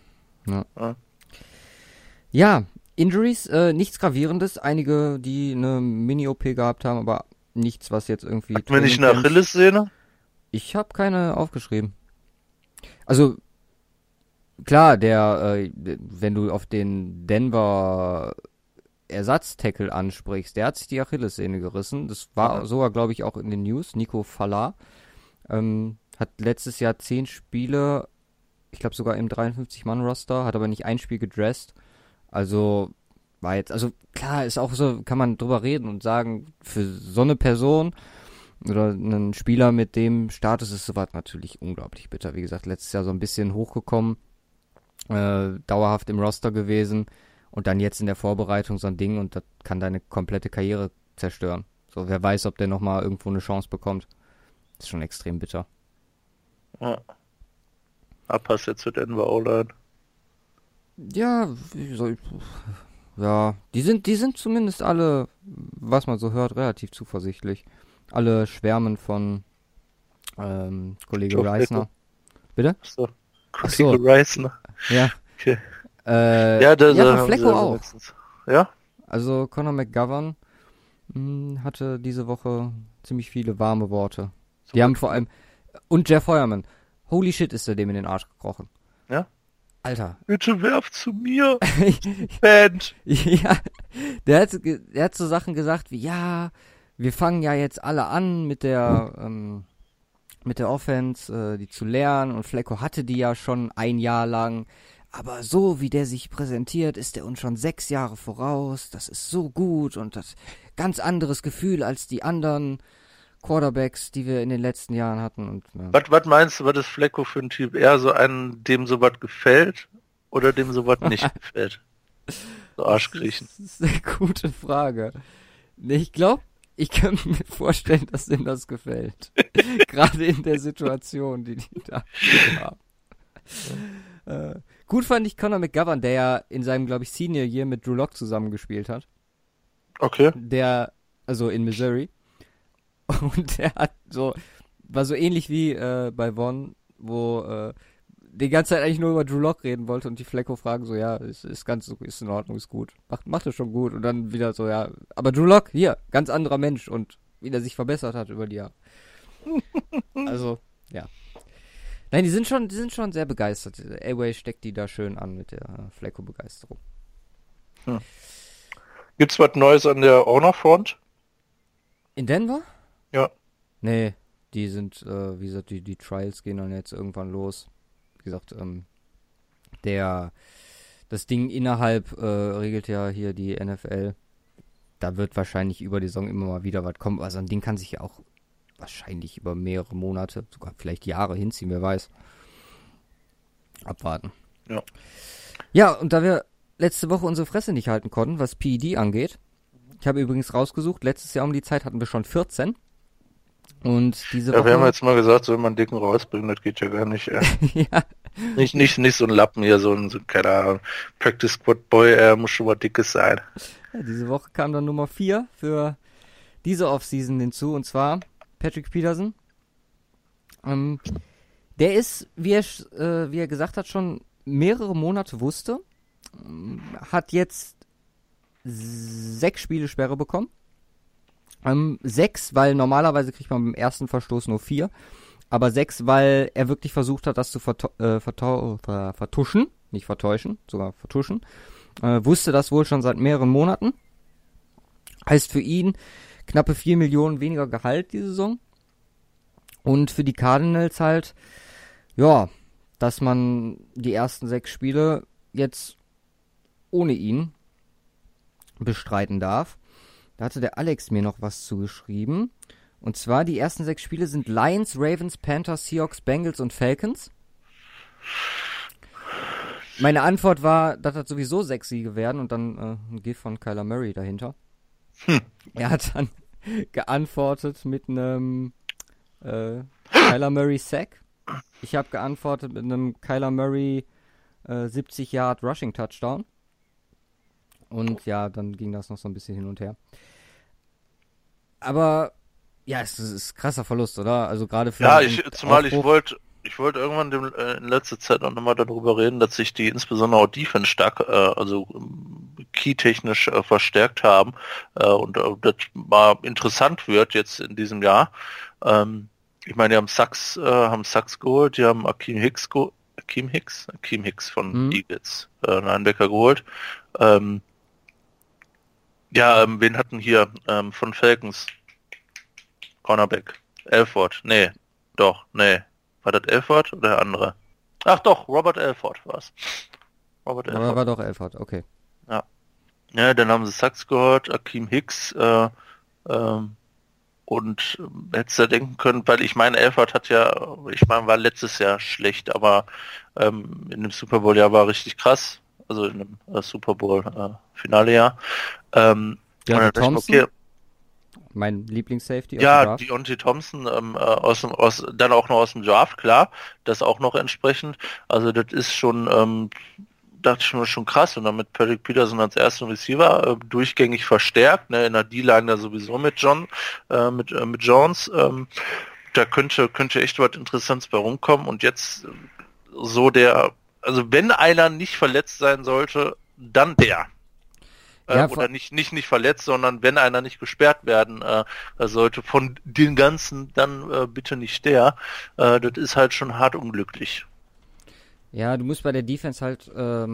Ja, Injuries, nichts Gravierendes. Einige, die eine Mini-OP gehabt haben, aber nichts, was jetzt irgendwie... Hatten wir nicht eine Achillessehne? Ich habe keine aufgeschrieben. Also, klar, wenn du auf den Denver Ersatztackle ansprichst, der hat sich die Achillessehne gerissen. Das war sogar, glaube ich, auch in den News. Nico Falah hat letztes Jahr 10 Spiele, ich glaube sogar im 53-Mann-Roster, hat aber nicht ein Spiel gedresst. Also klar, ist auch so, kann man drüber reden und sagen, für so eine Person oder einen Spieler mit dem Status ist sowas natürlich unglaublich bitter. Wie gesagt, letztes Jahr so ein bisschen hochgekommen, dauerhaft im Roster gewesen und dann jetzt in der Vorbereitung so ein Ding und das kann deine komplette Karriere zerstören. So, wer weiß, ob der nochmal irgendwo eine Chance bekommt. Ist schon extrem bitter. Ja. Abpass jetzt zu Denver O-Line. Ja, die sind zumindest alle, was man so hört, relativ zuversichtlich. Alle schwärmen von Kollege Reisner. Bitte? So. Kollege Reisner. Ja. Okay. Von Flecko auch. Letztens. Ja? Also Conor McGovern hatte diese Woche ziemlich viele warme Worte. Die haben vor allem... Und Jeff Heuermann. Holy shit, ist er dem in den Arsch gekrochen. Ja? Alter. Bitte werf zu mir. Band. Ja, der hat so Sachen gesagt wie, ja, wir fangen ja jetzt alle an mit der Offense, die zu lernen, und Flacco hatte die ja schon ein Jahr lang, aber so wie der sich präsentiert, ist der uns schon 6 Jahre voraus, das ist so gut und das ganz anderes Gefühl als die anderen Quarterbacks, die wir in den letzten Jahren hatten. Und ja. Was meinst du, was ist Flacco für ein Typ? Eher so einen, dem sowas gefällt oder dem sowas nicht gefällt? So Arschkriechen. Das ist eine gute Frage. Nee, ich kann mir vorstellen, dass denen das gefällt. Gerade in der Situation, die da haben. Gut fand ich Connor McGovern, der ja in seinem, glaube ich, Senior Year mit Drew Lock zusammengespielt hat. Okay. Also in Missouri. Und der war so ähnlich wie bei Von, wo die ganze Zeit eigentlich nur über Drew Lock reden wollte und die Flacco fragen so, ja, ist in Ordnung, ist gut. Macht das schon gut. Und dann wieder so, ja, aber Drew Lock, hier, ganz anderer Mensch und wie der sich verbessert hat über die Jahre. Also, ja. Nein, die sind schon sehr begeistert. Elway steckt die da schön an mit der Flacco-Begeisterung. Gibt's was Neues an der Owner-Front? In Denver? Ja. Nee, die sind, wie gesagt, die Trials gehen dann jetzt irgendwann los. Wie gesagt, das Ding innerhalb regelt ja hier die NFL. Da wird wahrscheinlich über die Saison immer mal wieder was kommen. Also ein Ding kann sich ja auch wahrscheinlich über mehrere Monate, sogar vielleicht Jahre hinziehen, wer weiß. Abwarten. Ja. Ja, und da wir letzte Woche unsere Fresse nicht halten konnten, was PED angeht. Ich habe übrigens rausgesucht, letztes Jahr um die Zeit hatten wir schon 14. Und diese Woche... Ja, wir haben jetzt mal gesagt, soll man einen Dicken rausbringen, das geht ja gar nicht. ja. Nicht so ein Lappen hier, so ein keine Ahnung, Practice Squad Boy, muss schon mal Dickes sein. Ja, diese Woche kam dann Nummer 4 für diese Offseason hinzu, und zwar Patrick Peterson. Der ist, wie er gesagt hat, schon mehrere Monate wusste, hat jetzt 6 Spiele Sperre bekommen. 6, weil normalerweise kriegt man beim ersten Verstoß nur 4. Aber 6, weil er wirklich versucht hat, das zu vertuschen. Nicht vertäuschen, sogar vertuschen. Wusste das wohl schon seit mehreren Monaten. Heißt für ihn knappe 4 Millionen weniger Gehalt diese Saison. Und für die Cardinals halt, ja, dass man die ersten 6 Spiele jetzt ohne ihn bestreiten darf. Da hatte der Alex mir noch was zugeschrieben. Und zwar, die ersten 6 Spiele sind Lions, Ravens, Panthers, Seahawks, Bengals und Falcons. Meine Antwort war, dass das sowieso 6 Siege werden und dann ein GIF von Kyler Murray dahinter. Er hat dann geantwortet mit einem Kyler Murray Sack. Ich habe geantwortet mit einem Kyler Murray 70 Yard Rushing Touchdown. Und ja, dann ging das noch so ein bisschen hin und her. Aber ja, es ist krasser Verlust, oder? Also gerade für ich wollte irgendwann in letzter Zeit auch nochmal darüber reden, dass sich die insbesondere auch Defense stark, key-technisch verstärkt haben und das mal interessant wird jetzt in diesem Jahr. Ich meine, die haben Sachs geholt, die haben Akeem Hicks von Eagles, Linebacker geholt. Wen hatten hier von Falcons? Cornerback. Elford. War das Elford oder der andere? Ach doch, Robert Elford war's. Robert Elford. War doch Elford, okay. Ja. Ja, dann haben sie Sachs geholt, Akeem Hicks, und hättest du denken können, weil ich meine, Elford war letztes Jahr schlecht, aber in dem Super Bowl Jahr war richtig krass. Also in dem Super Bowl Finale-Jahr. Thompson? Mein Lieblings-Safety. Ja, Deontay Thompson dann auch noch aus dem Draft, klar. Das auch noch entsprechend. Also das ist schon, dachte ich mir schon krass. Und dann mit Patrick Peterson als ersten Receiver durchgängig verstärkt. Ne, in der D-Line da sowieso mit mit Jones. Da könnte echt was Interessantes bei rumkommen. Und jetzt also wenn einer nicht verletzt sein sollte, dann der. Oder nicht verletzt, sondern wenn einer nicht gesperrt werden sollte von den ganzen, dann bitte nicht der. Das ist halt schon hart unglücklich. Ja, du musst bei der Defense halt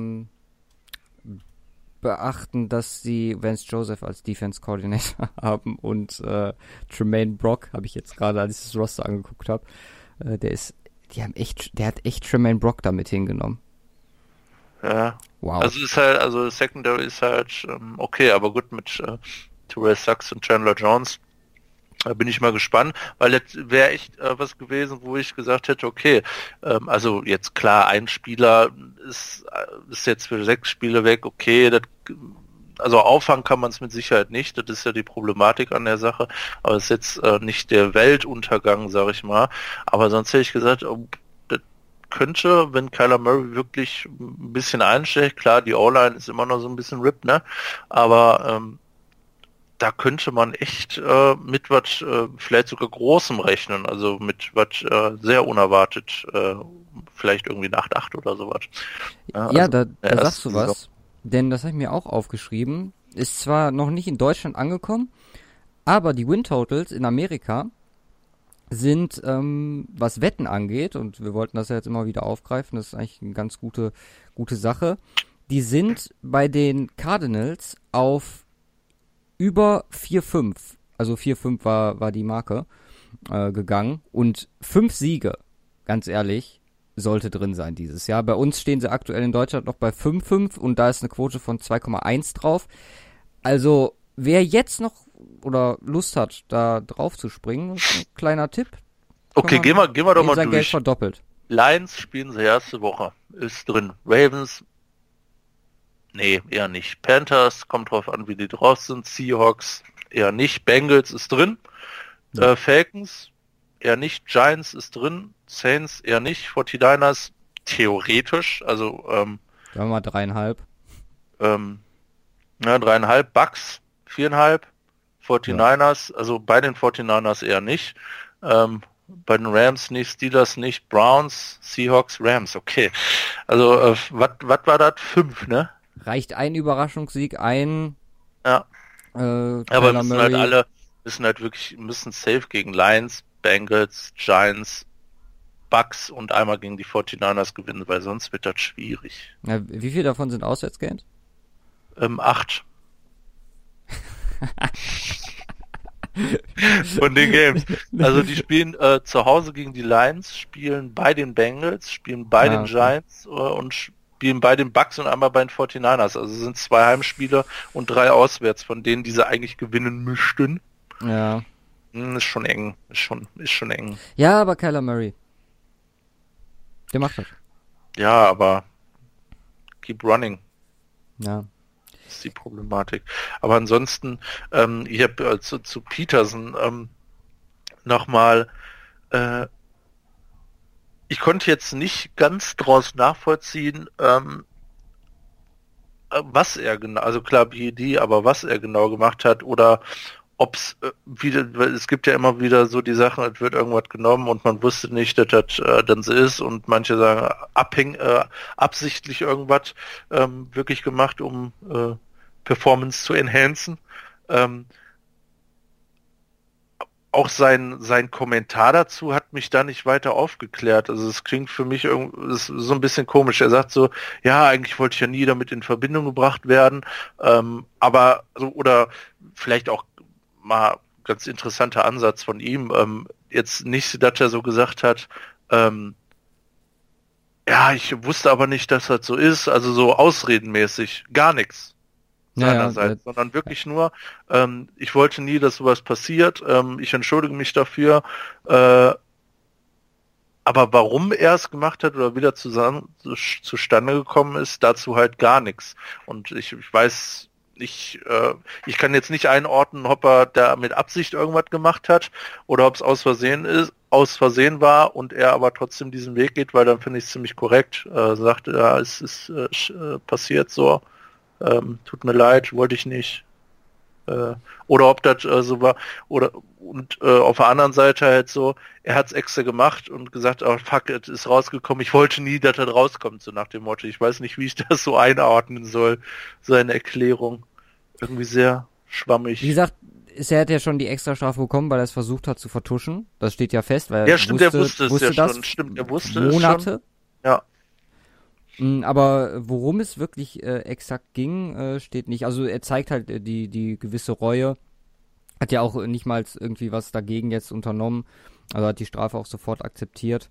beachten, dass sie Vance Joseph als Defense Coordinator haben und Tremaine Brock, habe ich jetzt gerade, als ich das Roster angeguckt habe, der hat echt Tremaine Brock damit hingenommen. Ja. Wow. Also Secondary ist halt okay, aber gut mit Terrell Suggs und Chandler Jones. Da bin ich mal gespannt, weil das wäre echt was gewesen, wo ich gesagt hätte, okay, also jetzt klar, ein Spieler ist jetzt für 6 Spiele weg, okay, also auffangen kann man es mit Sicherheit nicht, das ist ja die Problematik an der Sache, aber es ist jetzt nicht der Weltuntergang, sag ich mal, aber sonst hätte ich gesagt, das könnte, wenn Kyler Murray wirklich ein bisschen einstellt, klar, die O-Line ist immer noch so ein bisschen RIP, ne, aber da könnte man echt mit was vielleicht sogar Großem rechnen, also mit was sehr unerwartet, vielleicht irgendwie nach 8 oder sowas. Ja, da sagst du was, denn das habe ich mir auch aufgeschrieben, ist zwar noch nicht in Deutschland angekommen, aber die Win-Totals in Amerika sind, was Wetten angeht, und wir wollten das ja jetzt immer wieder aufgreifen, das ist eigentlich eine ganz gute Sache, die sind bei den Cardinals auf über 4-5, also 4-5 war die Marke, gegangen und 5 Siege, ganz ehrlich, sollte drin sein dieses Jahr. Bei uns stehen sie aktuell in Deutschland noch bei 5-5 und da ist eine Quote von 2,1 drauf. Also, wer jetzt noch oder Lust hat, da drauf zu springen, ist ein kleiner Tipp. Okay, gehen wir doch mal sein durch. Geld verdoppelt. Lions spielen sie erste Woche, ist drin. Ravens, nee, eher nicht. Panthers, kommt drauf an, wie die drauf sind. Seahawks, eher nicht. Bengals ist drin. Ja. Falcons, eher nicht. Giants ist drin. Saints, eher nicht. 49ers, theoretisch. Also, sagen wir mal 3,5. 3,5. Bucks, 4,5. 49ers, ja. Also bei den 49ers eher nicht. Bei den Rams nicht, Steelers nicht, Browns, Seahawks, Rams, okay. Also, was war das? 5, ne? Reicht ein Überraschungssieg, ein ja. Aber müssen halt wirklich safe gegen Lions, Bengals, Giants, Bucks und einmal gegen die 49ers gewinnen, weil sonst wird das schwierig. Ja, wie viele davon sind Auswärtsgames? 8. Von den Games. Also die spielen zu Hause gegen die Lions, spielen bei den Bengals, spielen bei den Giants und spielen bei den Bucks und einmal bei den 49ers. Also sind 2 Heimspiele und 3 auswärts, von denen diese eigentlich gewinnen müssten. Ja. Ist schon eng. Ist schon eng. Ja, aber Kyler Murray. Der macht das. Ja, aber keep running. Ja. Das ist die Problematik. Aber ansonsten, ich habe zu Peterson nochmal, ich konnte jetzt nicht ganz draus nachvollziehen, was er genau, also klar BED, aber was er genau gemacht hat oder ob es wieder, es gibt ja immer wieder so die Sachen, es wird irgendwas genommen und man wusste nicht, dass das dann so ist und manche sagen absichtlich irgendwas wirklich gemacht, um Performance zu enhancen. Auch sein Kommentar dazu hat mich da nicht weiter aufgeklärt. Also es klingt für mich ist so ein bisschen komisch. Er sagt so, ja, eigentlich wollte ich ja nie damit in Verbindung gebracht werden, aber so, oder vielleicht auch mal ganz interessanter Ansatz von ihm, jetzt nicht, dass er so gesagt hat, ja, ich wusste aber nicht, dass das so ist, also so ausredenmäßig, gar nichts seinerseits, sondern wirklich nur, ich wollte nie, dass sowas passiert, ich entschuldige mich dafür, aber warum er es gemacht hat oder wieder zustande gekommen ist, dazu halt gar nichts. Und ich weiß, ich kann jetzt nicht einordnen, ob er da mit Absicht irgendwas gemacht hat oder ob es aus Versehen war und er aber trotzdem diesen Weg geht, weil dann finde ich es ziemlich korrekt. Sagt, ja, es ist passiert so, tut mir leid, wollte ich nicht. Oder ob das so war, und auf der anderen Seite halt so, er hat es extra gemacht und gesagt, oh fuck, es ist rausgekommen, ich wollte nie, dass das rauskommt, so nach dem Motto. Ich weiß nicht, wie ich das so einordnen soll, seine Erklärung. Irgendwie sehr schwammig. Wie gesagt, er hat ja schon die Extrastrafe bekommen, weil er es versucht hat zu vertuschen. Das steht ja fest, weil er wusste es ja schon. Stimmt, er wusste Monate. Es schon. Ja. Aber worum es wirklich exakt ging, steht nicht. Also er zeigt halt die gewisse Reue. Hat ja auch nicht mal irgendwie was dagegen jetzt unternommen. Also hat die Strafe auch sofort akzeptiert.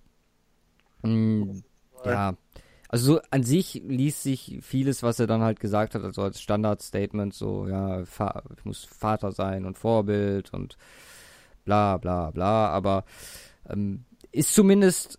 Ja, also so an sich liest sich vieles, was er dann halt gesagt hat, also als Standardstatement, so, ja, ich muss Vater sein und Vorbild und bla bla bla, aber ist zumindest,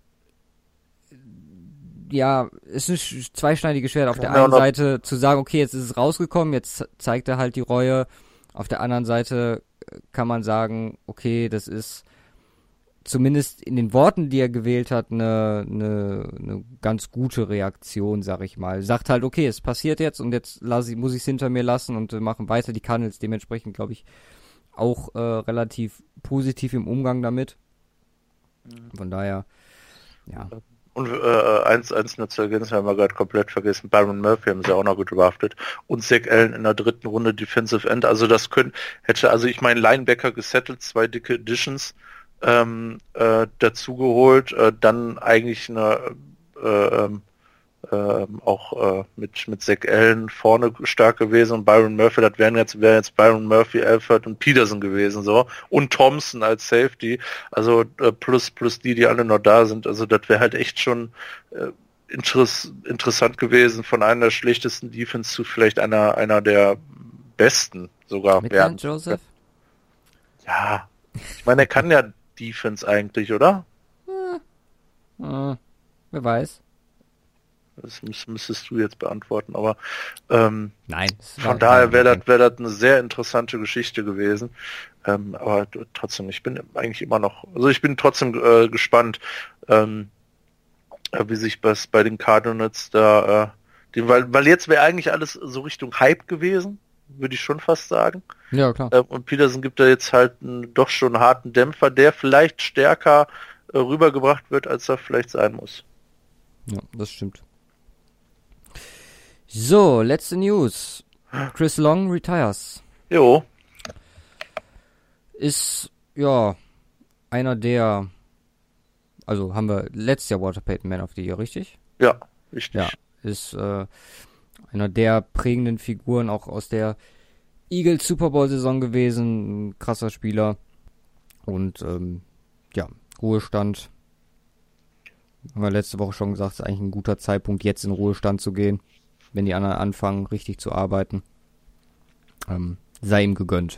ja, ist ein zweischneidiges Schwert. Auf der einen Seite zu sagen, okay, jetzt ist es rausgekommen, jetzt zeigt er halt die Reue. Auf der anderen Seite kann man sagen, okay, das ist zumindest in den Worten, die er gewählt hat, eine ganz gute Reaktion, sag ich mal. Sagt halt, okay, es passiert jetzt und jetzt muss ich es hinter mir lassen und machen weiter. Die Cardinals dementsprechend, glaube ich, auch relativ positiv im Umgang damit. Von daher, ja. Und eins nur zu ergänzen, haben wir gerade komplett vergessen, Byron Murphy haben sie auch noch gedraftet und Zach Allen in der 3. Runde Defensive End, also das also ich meine Linebacker gesettelt, 2 dicke Additions dazu geholt, dann eigentlich auch mit Zach Allen vorne stark gewesen und Byron Murphy, das wären jetzt Byron Murphy, Alford und Peterson gewesen, so, und Thompson als Safety, also plus die alle noch da sind, also das wäre halt echt schon interessant gewesen, von einer der schlechtesten Defense zu vielleicht einer der besten sogar werden. Joseph? Ja, ich meine, er kann ja Defense eigentlich, oder? Wer weiß. Das müsstest du jetzt beantworten, aber nein. Von daher wäre das eine sehr interessante Geschichte gewesen. Aber trotzdem, ich bin eigentlich immer noch, also ich bin trotzdem gespannt, wie sich was bei den Cardinals da, weil jetzt wäre eigentlich alles so Richtung Hype gewesen, würde ich schon fast sagen. Ja, klar. Und Peterson gibt da jetzt halt doch schon einen harten Dämpfer, der vielleicht stärker rübergebracht wird, als er vielleicht sein muss. Ja, das stimmt. So, letzte News. Chris Long retires. Jo. Ist, ja, einer der, also haben wir letztes Jahr Walter Payton Man of the Year, richtig? Ja, richtig. Ja, ist einer der prägenden Figuren auch aus der Eagles Super Bowl Saison gewesen, ein krasser Spieler und ja, Ruhestand. Haben wir letzte Woche schon gesagt, ist eigentlich ein guter Zeitpunkt, jetzt in Ruhestand zu gehen, wenn die anderen anfangen, richtig zu arbeiten. Sei ihm gegönnt.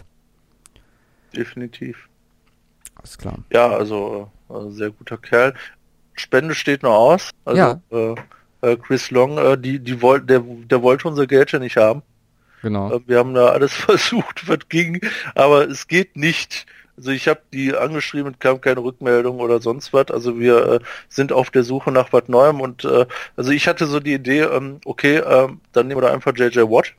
Definitiv. Alles klar. Ja, also sehr guter Kerl. Spende steht noch aus. Also ja. Chris Long, der wollte unser Geld ja nicht haben. Genau. Wir haben da alles versucht, was ging, aber es geht nicht. Also ich habe die angeschrieben, kam keine Rückmeldung oder sonst was. Also wir sind auf der Suche nach was Neuem und also ich hatte so die Idee, okay, dann nehmen wir da einfach J.J. Watt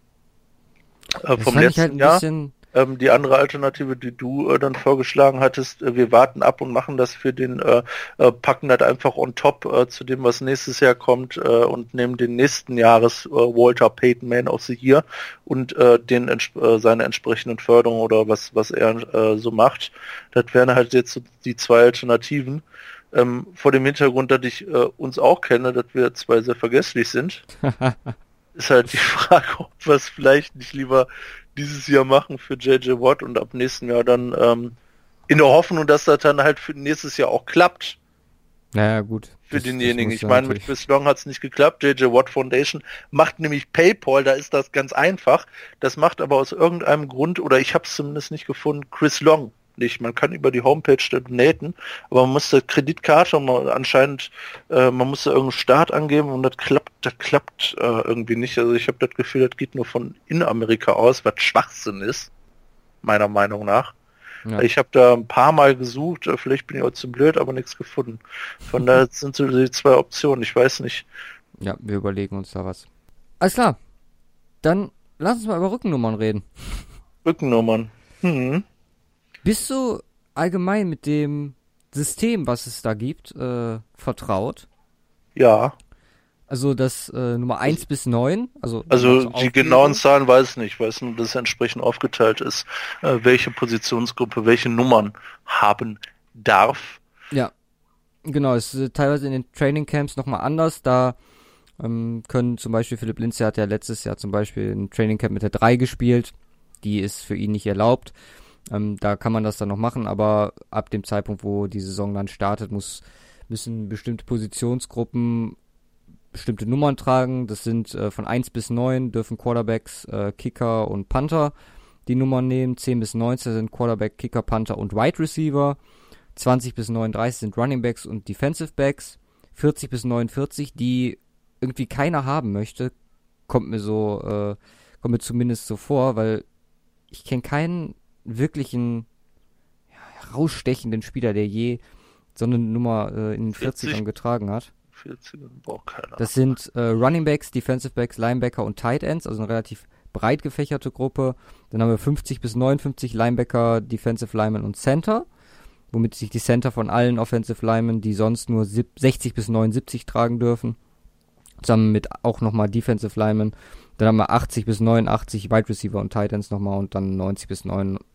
vom letzten Jahr. Die andere Alternative, die du dann vorgeschlagen hattest, wir warten ab und machen das für den, packen das einfach on top zu dem, was nächstes Jahr kommt und nehmen den nächsten Jahres Walter Payton Man of the Year und seine entsprechenden Förderungen oder was er so macht. Das wären halt jetzt so die 2 Alternativen. Vor dem Hintergrund, dass ich uns auch kenne, dass wir 2 sehr vergesslich sind, ist halt die Frage, ob wir es vielleicht nicht lieber dieses Jahr machen für J.J. Watt und ab nächsten Jahr dann in der Hoffnung, dass das dann halt für nächstes Jahr auch klappt. Naja, gut. Für denjenigen. Ich meine, mit Chris Long hat es nicht geklappt. J.J. Watt Foundation macht nämlich PayPal, da ist das ganz einfach. Das macht aber aus irgendeinem Grund, oder ich habe es zumindest nicht gefunden, Chris Long nicht. Man kann über die Homepage donaten, aber man muss da Kreditkarte und man muss da irgendeinen Start angeben und das klappt irgendwie nicht. Also ich habe das Gefühl, das geht nur von in Amerika aus, was Schwachsinn ist, meiner Meinung nach. Ja. Ich habe da ein paar Mal gesucht, vielleicht bin ich auch zu blöd, aber nichts gefunden. Von daher sind so die 2 Optionen, ich weiß nicht. Ja, wir überlegen uns da was. Alles klar, dann lass uns mal über Rückennummern reden. Rückennummern. Bist du allgemein mit dem System, was es da gibt, vertraut? Ja. Also das Nummer 1 bis 9? Also die genauen Zahlen weiß ich nicht, weil es nur das entsprechend aufgeteilt ist, welche Positionsgruppe welche Nummern haben darf. Ja, genau. Es ist teilweise in den Training Camps nochmal anders. Da können zum Beispiel, Philipp Lindsay hat ja letztes Jahr zum Beispiel ein Training Camp mit der 3 gespielt. Die ist für ihn nicht erlaubt. Da kann man das dann noch machen, aber ab dem Zeitpunkt, wo die Saison dann startet, müssen bestimmte Positionsgruppen bestimmte Nummern tragen. Das sind von 1 bis 9 dürfen Quarterbacks, Kicker und Punter die Nummern nehmen. 10 bis 19 sind Quarterback, Kicker, Punter und Wide Receiver. 20 bis 39 sind Running Backs und Defensive Backs. 40 bis 49, die irgendwie keiner haben möchte, kommt mir zumindest so vor, weil ich kenne keinen wirklichen herausstechenden Spieler, der je so eine Nummer in den 40ern getragen hat. 40er, boah, keiner. Das sind Running Backs, Defensive Backs, Linebacker und Tight Ends, also eine relativ breit gefächerte Gruppe. Dann haben wir 50 bis 59 Linebacker, Defensive Linemen und Center, womit sich die Center von allen Offensive Linemen, die sonst nur 60 bis 79 tragen dürfen, zusammen mit auch nochmal Defensive Linemen. Dann haben wir 80 bis 89 Wide Receiver und Tight Ends nochmal und dann 90 bis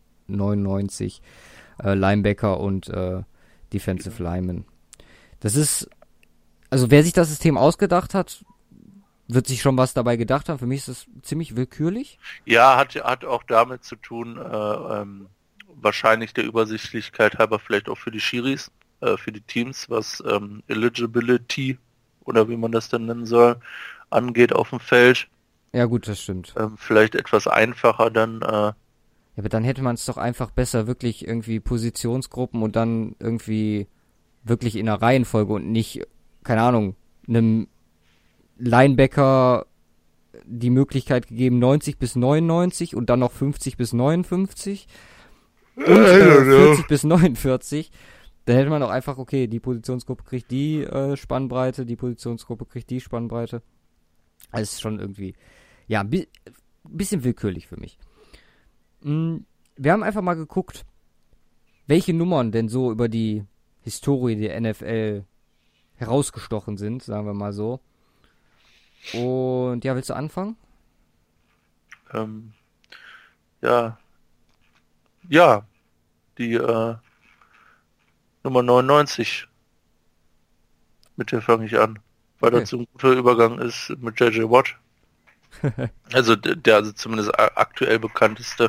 99 Linebacker und Defensive Linemen. Das ist, also wer sich das System ausgedacht hat, wird sich schon was dabei gedacht haben. Für mich ist das ziemlich willkürlich. Ja, hat auch damit zu tun, wahrscheinlich der Übersichtlichkeit halber vielleicht auch für die Schiris, für die Teams, was Eligibility oder wie man das dann nennen soll, angeht auf dem Feld. Ja gut, das stimmt. Vielleicht etwas einfacher dann. Ja, aber dann hätte man es doch einfach besser wirklich irgendwie Positionsgruppen und dann irgendwie wirklich in einer Reihenfolge und nicht, keine Ahnung, einem Linebacker die Möglichkeit gegeben 90 bis 99 und dann noch 50 bis 59 und 40 bis 49. Dann hätte man doch einfach, okay, die Positionsgruppe kriegt die Spannbreite, die Positionsgruppe kriegt die Spannbreite. Also ist schon irgendwie, ja, ein bisschen willkürlich für mich. Wir haben einfach mal geguckt, welche Nummern denn so über die Historie der NFL herausgestochen sind, sagen wir mal so. Und ja, willst du anfangen? Ja, die Nummer 99, mit der fange ich an, weil das so ein guter Übergang ist mit J.J. Watt. Also der zumindest aktuell bekannteste.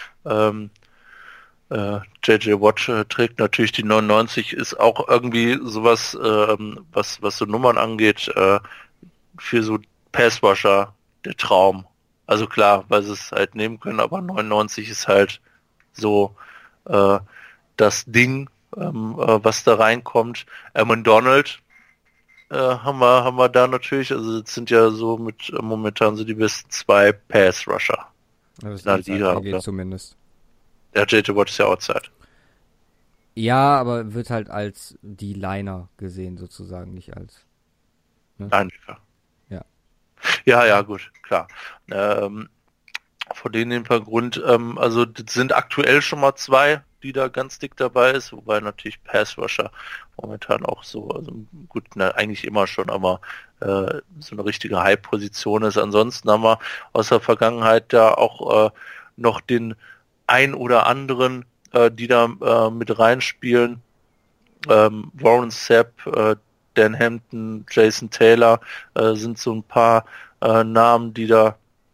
J.J. Watt trägt natürlich die 99, ist auch irgendwie sowas, was so Nummern angeht, für so Passwasher der Traum. Also klar, weil sie es halt nehmen können, aber 99 ist halt so das Ding, was da reinkommt. Aaron Donald haben wir da natürlich, also das sind ja so mit momentan so die besten 2 Pass-Rusher. Das in der Liga, oder? Zumindest. Ja, J.J. Watt ist ja outside. Ja, aber wird halt als die Liner gesehen sozusagen, nicht als Linebacker. Ja. Ja, gut, klar. Vor dem Hintergrund, also das sind aktuell schon mal 2, die da ganz dick dabei ist, wobei natürlich Pass-Rusher momentan auch so, also gut, eigentlich immer schon, aber so eine richtige High-Position ist. Ansonsten haben wir aus der Vergangenheit da auch noch den ein oder anderen, die da mit reinspielen. Warren Sapp, Dan Hampton, Jason Taylor sind so ein paar Namen, die da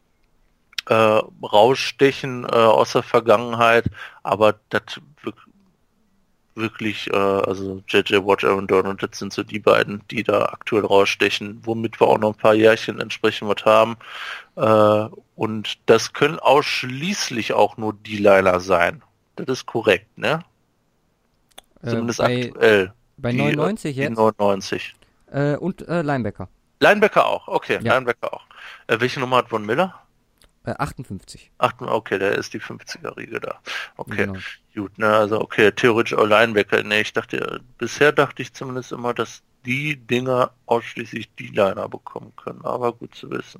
rausstechen aus der Vergangenheit, aber das wirklich, also J.J. Watt, Aaron Donald, das sind so die beiden, die da aktuell rausstechen, womit wir auch noch ein paar Jährchen entsprechend was haben. Und das können ausschließlich auch nur die Liner sein. Das ist korrekt, ne? Zumindest aktuell. Bei 99 jetzt? Die 99. Und Linebacker. Linebacker auch, okay, ja. Linebacker auch. Welche Nummer hat Von Miller? 58. Okay, der ist die 50er-Riege da. Okay, genau. Gut, ne, also okay, theoretisch auch Linebacker. Ne, bisher dachte ich zumindest immer, dass die Dinger ausschließlich die Liner bekommen können, aber gut zu wissen.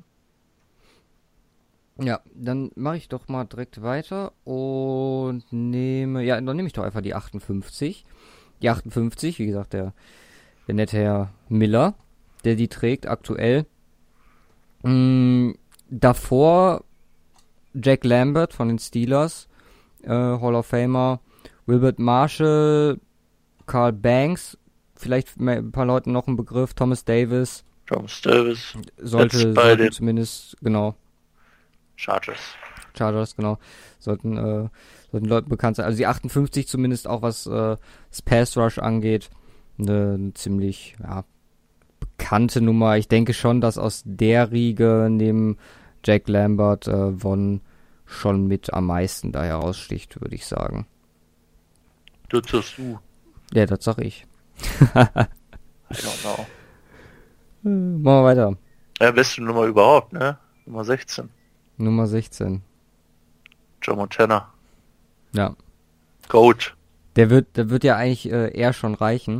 Ja, dann mache ich doch mal direkt weiter und dann nehme ich doch einfach die 58. Die 58, wie gesagt, der nette Herr Miller, der die trägt aktuell. Davor Jack Lambert von den Steelers, Hall of Famer, Wilbert Marshall, Carl Banks, vielleicht ein paar Leuten noch ein Begriff, Thomas Davis, Thomas Davis. Sollte zumindest, genau. Chargers, genau. Sollten Leuten bekannt sein. Also die 58 zumindest auch, was das Pass Rush angeht. Eine ziemlich, bekannte Nummer. Ich denke schon, dass aus der Riege neben Jack Lambert Von schon mit am meisten da heraussticht, würde ich sagen. Das sagst du. Ja, das sag ich. I don't know. Machen wir weiter. Ja, beste Nummer überhaupt, ne? Nummer 16. Joe Montana. Ja. Goat. Der wird ja eigentlich eher schon reichen.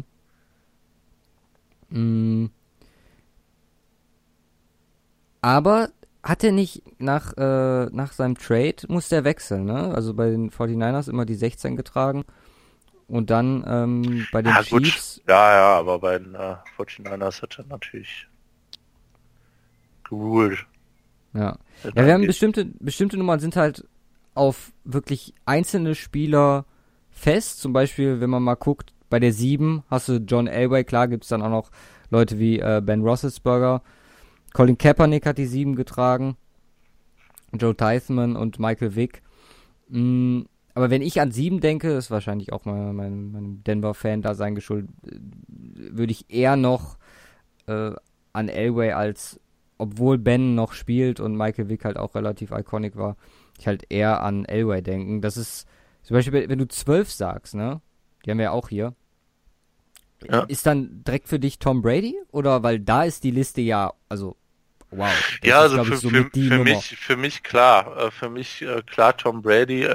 Aber hat er nicht nach seinem Trade, musste er wechseln, ne? Also bei den 49ers immer die 16 getragen. Und dann bei den Chiefs... Gut. Ja, aber bei den 49ers hat er natürlich geruled. Ja, wir haben bestimmte Nummern sind halt auf wirklich einzelne Spieler fest. Zum Beispiel, wenn man mal guckt, bei der 7 hast du John Elway, klar gibt's dann auch noch Leute wie Ben Roethlisberger. Colin Kaepernick hat die 7 getragen. Joe Theismann und Michael Vick. Aber wenn ich an 7 denke, ist wahrscheinlich auch mal meinem Denver-Fan da sein geschuldet, würde ich eher noch an Elway als, obwohl Ben noch spielt und Michael Vick halt auch relativ iconic war, ich halt eher an Elway denken. Das ist zum Beispiel, wenn du 12 sagst, ne? Die haben wir ja auch hier. Ja. Ist dann direkt für dich Tom Brady? Oder weil da ist die Liste ja, also wow. Ja, also für mich klar. Klar Tom Brady,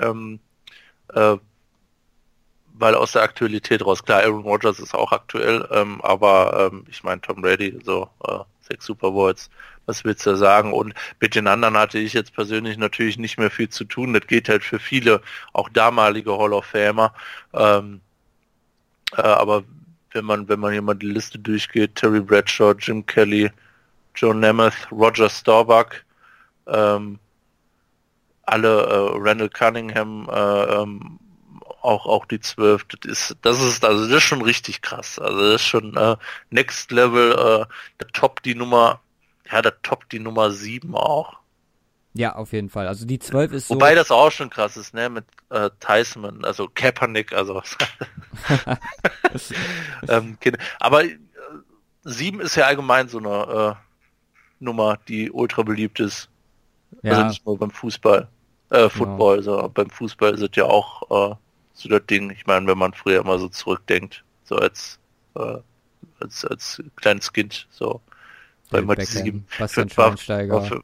weil aus der Aktualität raus. Klar, Aaron Rodgers ist auch aktuell, aber ich meine Tom Brady, so 6 Super Bowls, was willst du sagen? Und mit den anderen hatte ich jetzt persönlich natürlich nicht mehr viel zu tun. Das geht halt für viele, auch damalige Hall of Famer. Aber wenn man hier mal die Liste durchgeht, Terry Bradshaw, Jim Kelly, Joe Namath, Roger Staubach, alle Randall Cunningham, auch die 12, das ist schon richtig krass. Also das ist schon Next Level, der toppt die Nummer 7 auch. Ja, auf jeden Fall. Also die 12 ist Wobei das auch schon krass ist, ne, mit Theismann, also Kaepernick, also aber 7 ist ja allgemein so eine Nummer, die ultra beliebt ist. Ja. Also nicht nur beim Football, so beim Fußball ist es ja auch so das Ding. Ich meine, wenn man früher immer so zurückdenkt, so als kleines Kind, so bei Match 7. Bastian Schweinsteiger.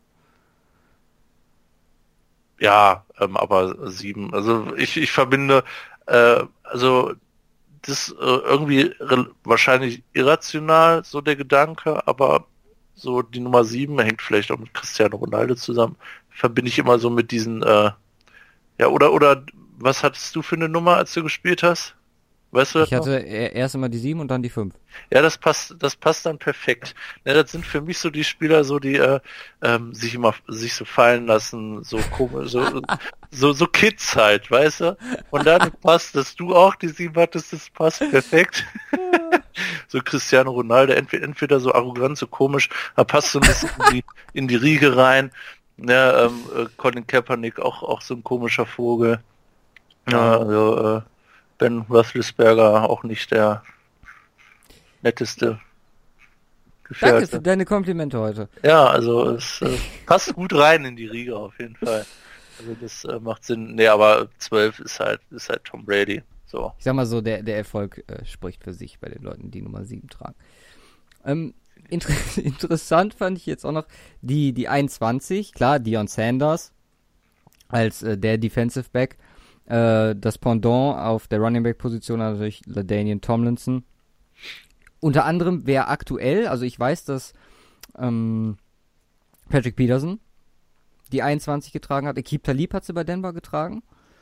Ja, aber 7. Also ich verbinde, also das irgendwie wahrscheinlich irrational, so der Gedanke, aber so die Nummer 7 hängt vielleicht auch mit Cristiano Ronaldo zusammen. Verbinde ich immer so mit diesen, oder was hattest du für eine Nummer, als du gespielt hast? Weißt du das? Ich hatte erst immer die 7 und dann die 5. Ja, das passt dann perfekt. Ja, das sind für mich so die Spieler, so die sich so fallen lassen, so komisch, so Kids halt, weißt du? Und dann passt, dass du auch die 7 hattest, das passt perfekt. So Cristiano Ronaldo, entweder so arrogant, so komisch, da passt so ein bisschen in die Riege rein. Ja, Colin Kaepernick auch so ein komischer Vogel. Ja, also Ben Roethlisberger auch nicht der netteste Gefährte. Danke für deine Komplimente heute. Ja, also es passt gut rein in die Riege auf jeden Fall. Also das macht Sinn. Nee, aber 12 ist halt Tom Brady. So. Ich sag mal so, der Erfolg spricht für sich bei den Leuten, die Nummer 7 tragen. Interessant fand ich jetzt auch noch die 21. Klar, Deion Sanders als der Defensive Back. Das Pendant auf der Running Back Position natürlich LaDainian Tomlinson. Unter anderem wer aktuell, also ich weiß, dass Patrick Peterson die 21 getragen hat. Aqib Talib hat sie bei Denver getragen.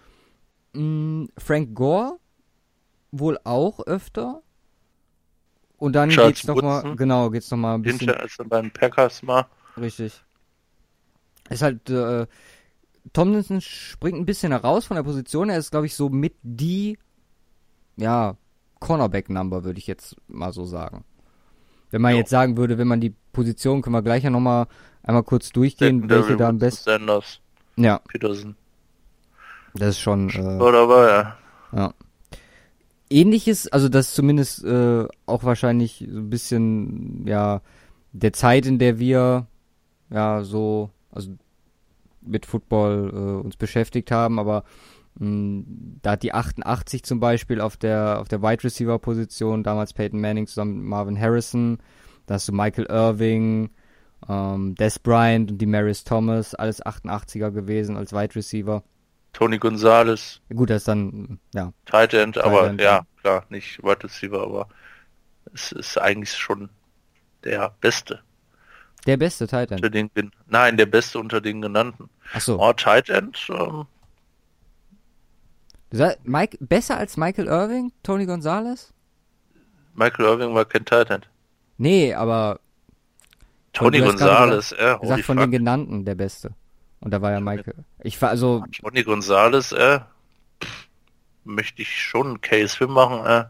Frank Gore wohl auch öfter. Und dann Charles geht's nochmal ein bisschen hinter als bei den Packers mal. Richtig. Ist halt Tomlinson springt ein bisschen heraus von der Position. Er ist, glaube ich, so mit die Cornerback-Number, würde ich jetzt mal so sagen. Wenn man jetzt sagen würde, wenn man die Position, können wir gleich ja nochmal einmal kurz durchgehen, welche da am besten. Sanders. Ja. Peterson. Das ist schon. Dabei, ja. Ähnliches, also das zumindest auch wahrscheinlich so ein bisschen, ja, der Zeit, in der wir also mit Football uns beschäftigt haben, aber da hat die 88 zum Beispiel auf der Wide Receiver Position, damals Peyton Manning zusammen mit Marvin Harrison, da hast du Michael Irving, Des Bryant und Demaryius Thomas, alles 88er gewesen als Wide Receiver. Tony Gonzalez. Gut, das ist dann, Tight End, aber ja, klar, nicht Wide Receiver, aber es ist eigentlich schon der Beste. Der beste Tight End? Nein, der Beste unter den genannten. Ach so. Tight End. Besser als Michael Irving, Tony Gonzalez? Michael Irving war kein Tight End. Nee, aber Tony Gonzalez, gesagt, von den genannten der Beste. Und da war ja Michael. Tony Gonzalez, möchte ich schon einen Case für machen,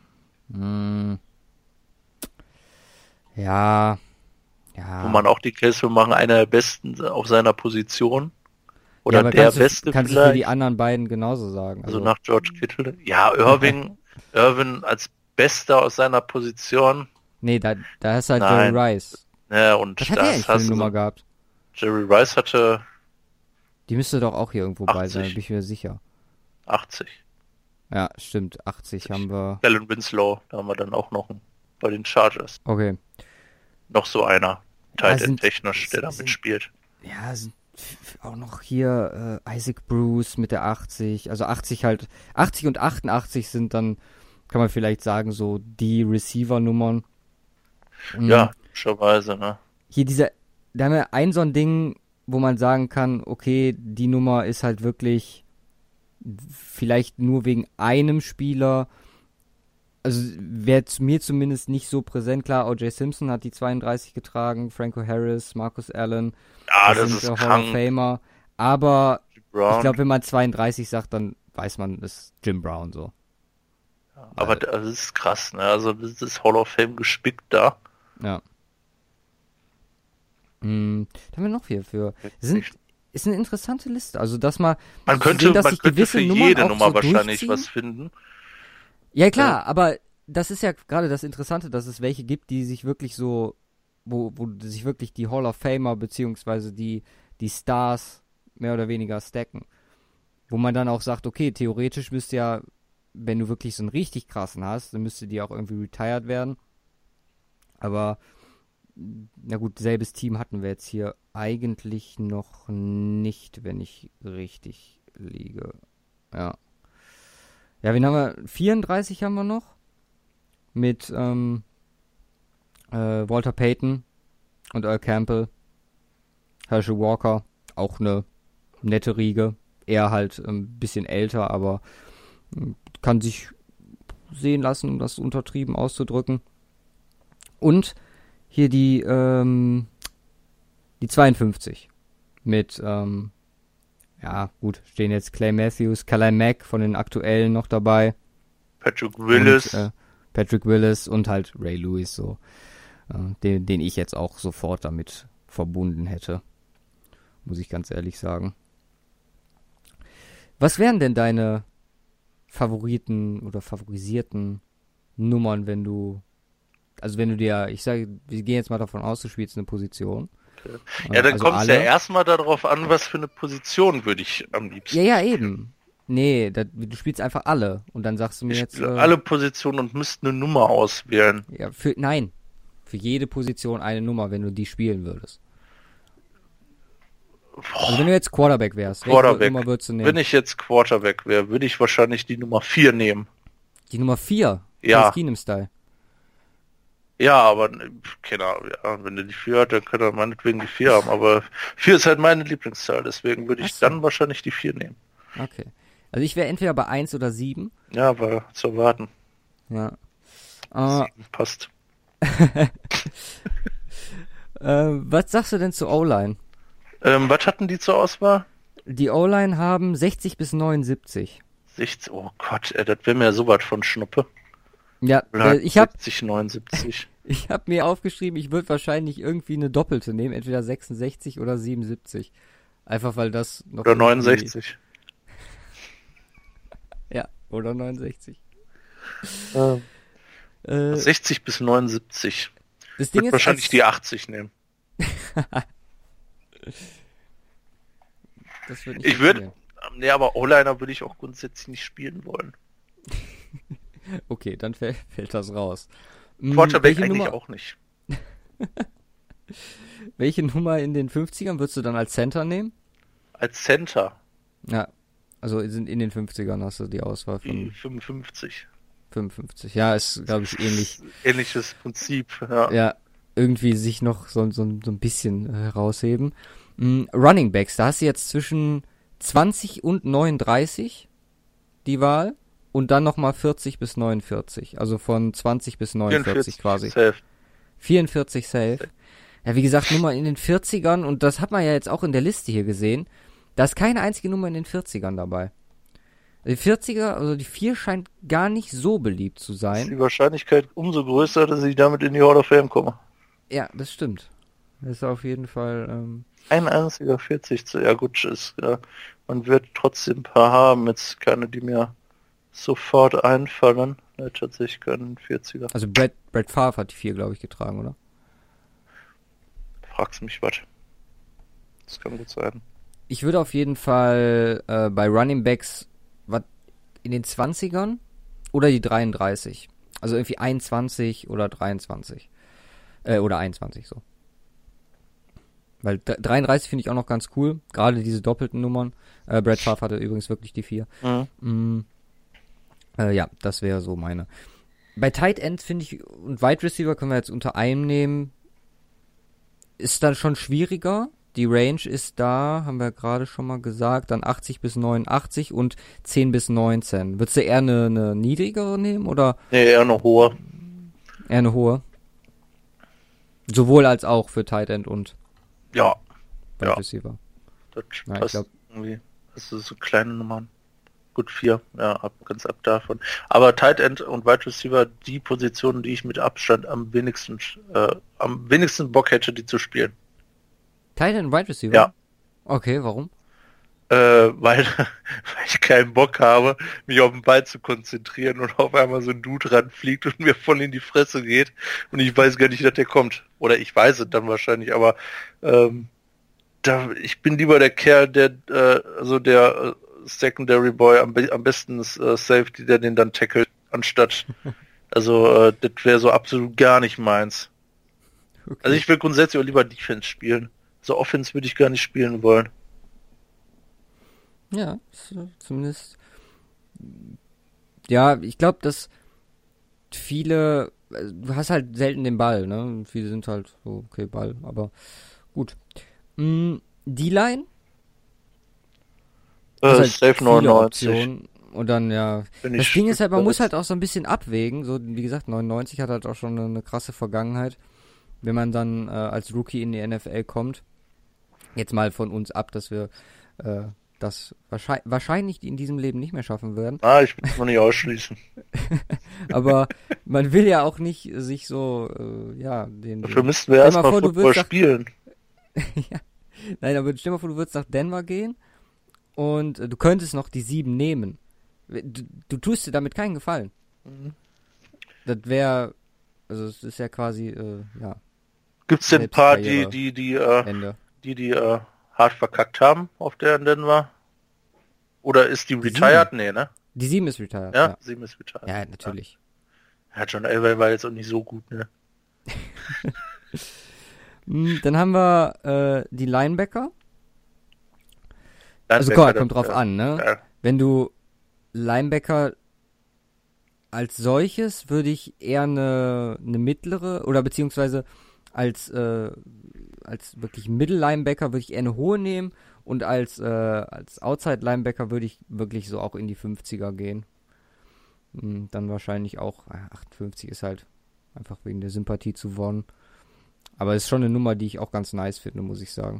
Ja. Wo man auch die Case für machen, einer der Besten auf seiner Position. Oder ja, der Beste kannst du für die anderen beiden genauso sagen. Also nach George Kittle. Ja, Irvin als Bester aus seiner Position. Nee, da hast du halt Jerry Rice. Ja, und das hat er eigentlich für eine Nummer gehabt. Jerry Rice hatte... Die müsste doch auch hier irgendwo 80. bei sein, bin ich mir sicher. 80. Ja, stimmt, 80 haben wir. Alan Winslow, da haben wir dann auch noch bei den Chargers. Okay. Noch so einer, technisch, der da mitspielt. Ja, sind auch noch hier Isaac Bruce mit der 80, also 80 und 88 sind dann, kann man vielleicht sagen, so die Receiver-Nummern. Ja, logischerweise, ne? Hier da haben wir so ein Ding, wo man sagen kann, okay, die Nummer ist halt wirklich vielleicht nur wegen einem Spieler, also wäre mir zumindest nicht so präsent. Klar, O.J. Simpson hat die 32 getragen, Franco Harris, Marcus Allen. Ja, das ist Hall of Famer. Aber ich glaube, wenn man 32 sagt, dann weiß man, es ist Jim Brown so. Ja, aber das ist krass, ne? Also das ist Hall of Fame gespickt da. Ja. Da haben wir noch hier für. Ist eine interessante Liste. Also, dass man könnte für jede Nummer wahrscheinlich was finden. Ja, klar, aber das ist ja gerade das Interessante, dass es welche gibt, die sich wirklich so, wo sich wirklich die Hall of Famer beziehungsweise die Stars mehr oder weniger stacken. Wo man dann auch sagt, okay, theoretisch müsste ja, wenn du wirklich so einen richtig krassen hast, dann müsste die auch irgendwie retired werden. Aber na gut, selbes Team hatten wir jetzt hier eigentlich noch nicht, wenn ich richtig liege. Ja. Ja, wen haben wir? 34 haben wir noch. Mit Walter Payton und Earl Campbell. Herschel Walker, auch eine nette Riege. Er halt ein bisschen älter, aber kann sich sehen lassen, um das untertrieben auszudrücken. Und hier die 52 mit, ja gut, stehen jetzt Clay Matthews, Khalil Mack von den aktuellen noch dabei. Patrick Willis und halt Ray Lewis, so, den ich jetzt auch sofort damit verbunden hätte, muss ich ganz ehrlich sagen. Was wären denn deine Favoriten oder favorisierten Nummern, wenn du dir, ich sage, wir gehen jetzt mal davon aus, du spielst eine Position. Okay. Ja, dann kommt es ja erstmal darauf an, was für eine Position würde ich am liebsten Ja, eben. Nee, du spielst einfach alle und dann sagst du mir jetzt... alle Positionen und müsst eine Nummer auswählen. Ja, für jede Position eine Nummer, wenn du die spielen würdest. Also wenn du jetzt Quarterback wärst, welche Nummer würdest du nehmen? Wenn ich jetzt Quarterback wäre, würde ich wahrscheinlich die Nummer 4 nehmen. Die Nummer 4? Ja. Keenum-Style. Ja, aber keine Ahnung, ja, wenn der die 4 hat, dann kann er meinetwegen die 4 haben, aber 4 ist halt meine Lieblingszahl, deswegen würde ich dann wahrscheinlich die 4 nehmen. Okay. Also ich wäre entweder bei 1 oder 7. Ja, war zu erwarten. Ja. 7 passt. Was sagst du denn zur O-Line? Was hatten die zur Auswahl? Die O-Line haben 60 bis 79. 60, oh Gott, das wäre mir so was von Schnuppe. Ja, ich habe 60, 79. Ich habe mir aufgeschrieben, ich würde wahrscheinlich irgendwie eine doppelte nehmen, entweder 66 oder 77. Einfach weil das noch Oder 69. Ja, oder 69. 60 bis 79. Das Ich Ding würde ist, wahrscheinlich die 80 nehmen. Das wird nicht Ich würde, nee, aber O-Liner würde ich auch grundsätzlich nicht spielen wollen. Okay, dann fällt das raus. Quarterback eigentlich Nummer? Auch nicht. Welche Nummer in den 50ern würdest du dann als Center nehmen? Als Center? Ja, also in den 50ern hast du die Auswahl von... 55. 55, ja, ist, glaube ich, ähnlich. Ähnliches Prinzip, ja. Ja, irgendwie sich noch so ein bisschen herausheben. Running Backs, da hast du jetzt zwischen 20 und 39 die Wahl und dann nochmal 40 bis 49, also von 20 bis 49 quasi. Safe. 44 safe. Ja, wie gesagt, Nummer in den 40ern und das hat man ja jetzt auch in der Liste hier gesehen, da ist keine einzige Nummer in den 40ern dabei. Die 40er, also die 4 scheint gar nicht so beliebt zu sein. Ist die Wahrscheinlichkeit umso größer, dass ich damit in die Hall of Fame komme. Ja, das stimmt. Das ist auf jeden Fall... Ein einziger 40 zu, ja gut, ist, ja, man wird trotzdem ein paar haben, jetzt keine, die mir sofort einfallen. Ja, tatsächlich keinen 40er. Also Brett Favre hat die 4, glaube ich, getragen, oder? Fragst mich was. Das kann gut sein. Ich würde auf jeden Fall bei Running Backs was in den 20ern oder die 33. Also irgendwie 21 oder 23. Oder 21 so. Weil 33 finde ich auch noch ganz cool. Gerade diese doppelten Nummern. Brett Favre hatte übrigens wirklich die 4. Ja, das wäre so meine. Bei Tight End finde ich, und Wide Receiver können wir jetzt unter einem nehmen, ist dann schon schwieriger. Die Range ist da, haben wir gerade schon mal gesagt, dann 80 bis 89 und 10 bis 19. Würdest du eher eine niedrigere nehmen, oder? Nee, eher eine hohe. Eher eine hohe. Sowohl als auch für Tight End und ja. Wide Receiver. Das passt irgendwie. Das sind so kleine Nummern. Gut 4, ja, ganz ab davon. Aber Tight End und Wide Receiver, die Positionen, die ich mit Abstand am wenigsten Bock hätte, die zu spielen. Tight End und Wide Receiver? Ja. Okay, warum? Weil ich keinen Bock habe, mich auf den Ball zu konzentrieren und auf einmal so ein Dude ranfliegt und mir voll in die Fresse geht und ich weiß gar nicht, dass der kommt. Oder ich weiß es dann wahrscheinlich, aber ich bin lieber der Kerl, der Secondary Boy, am besten ist Safety, der den dann tackelt, anstatt, also das wäre so absolut gar nicht meins. Okay. Also ich will grundsätzlich auch lieber Defense spielen. So Offense würde ich gar nicht spielen wollen. Ja, zumindest. Ja, ich glaube, dass viele, du hast halt selten den Ball, ne? Und viele sind halt so, okay, Ball, aber gut. D-Line? Halt safe 99. Optionen. Und dann, ja. Das Ding ist halt, man muss halt auch so ein bisschen abwägen. So, wie gesagt, 99 hat halt auch schon eine krasse Vergangenheit. Wenn man dann als Rookie in die NFL kommt. Jetzt mal von uns ab, dass wir das wahrscheinlich in diesem Leben nicht mehr schaffen werden. Ich will es noch nicht ausschließen. Aber man will ja auch nicht sich so, Dafür müssten wir erstmal Football spielen. Ja. Nein, aber stell dir mal vor, du würdest nach Denver gehen und du könntest noch die 7 nehmen. Du tust dir damit keinen Gefallen. Mhm. Das wäre, also es ist ja quasi, Gibt's denn ein paar, die hart verkackt haben auf der in Denver? Oder ist die retired? 7? Nee, ne? Die 7 ist retired. Ja, 7 ist retired. Ja, natürlich. Ja, John Elway war jetzt auch nicht so gut, ne? Dann haben wir die Linebacker. Also kommt drauf an, ne? Ja. Wenn du Linebacker als solches, würde ich eher eine mittlere oder beziehungsweise als wirklich Middle-Linebacker würde ich eher eine hohe nehmen und als Outside-Linebacker würde ich wirklich so auch in die 50er gehen. Dann wahrscheinlich auch 58 ist halt einfach wegen der Sympathie zu Von. Aber ist schon eine Nummer, die ich auch ganz nice finde, muss ich sagen.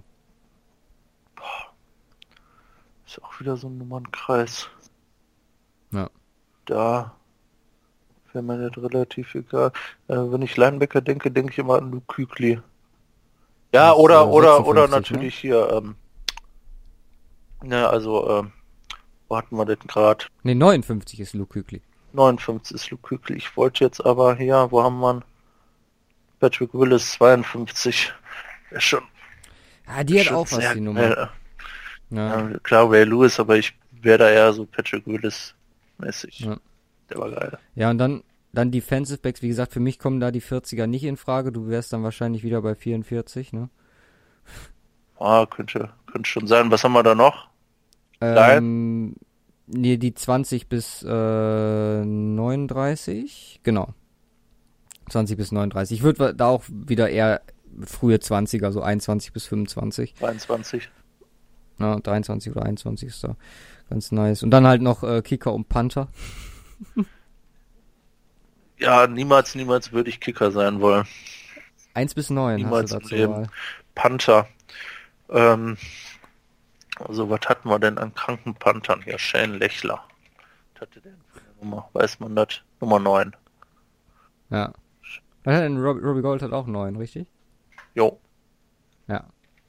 Ist auch wieder so ein Nummernkreis. Ja. Da wäre mir nicht relativ egal. Wenn ich Linebacker denke ich immer an Luke Kuechly. Ja, Das ist, oder 56, natürlich hier, ne, also, wo hatten wir denn gerade? Ne, 59 ist Luke Kuechly. 59 ist Luke Kuechly. Ich wollte jetzt aber hier, wo haben wir Patrick Willis 52. Wäre schon. Ja, die hat auch was, die Nummer. Ja, klar, Ray Lewis, aber ich wäre da eher so Patrick Willis-mäßig. Ja. Der war geil. Ja, und dann Defensive Backs, wie gesagt, für mich kommen da die 40er nicht in Frage. Du wärst dann wahrscheinlich wieder bei 44, ne? Könnte schon sein. Was haben wir da noch? Ne, die 20 bis 39, genau. 20 bis 39. Ich würde da auch wieder eher frühe 20er, so 21 bis 25. 23. Ja, 23 oder 21 ist da ganz nice. Und dann halt noch Kicker und Panther. Ja, niemals würde ich Kicker sein wollen. 1 bis 9 niemals hast du im Leben. Panther. Also was hatten wir denn an kranken Panthern hier? Shane Lechler. Was hatte der für eine Nummer? Weiß man das? Nummer 9. Ja. Was hat denn Robbie Gould hat auch 9, richtig? Jo. Ja.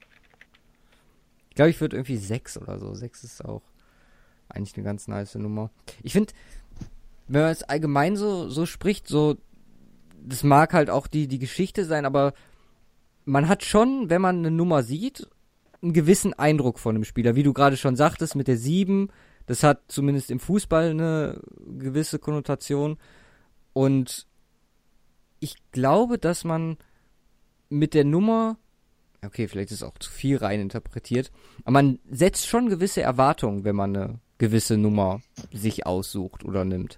Ich glaube, ich würde irgendwie 6 oder so. 6 ist auch eigentlich eine ganz nice Nummer. Ich finde, wenn man es allgemein so spricht, so, das mag halt auch die Geschichte sein, aber man hat schon, wenn man eine Nummer sieht, einen gewissen Eindruck von einem Spieler. Wie du gerade schon sagtest, mit der 7, das hat zumindest im Fußball eine gewisse Konnotation. Und ich glaube, dass man mit der Nummer, okay, vielleicht ist es auch zu viel rein interpretiert, aber man setzt schon gewisse Erwartungen, wenn man eine gewisse Nummer sich aussucht oder nimmt.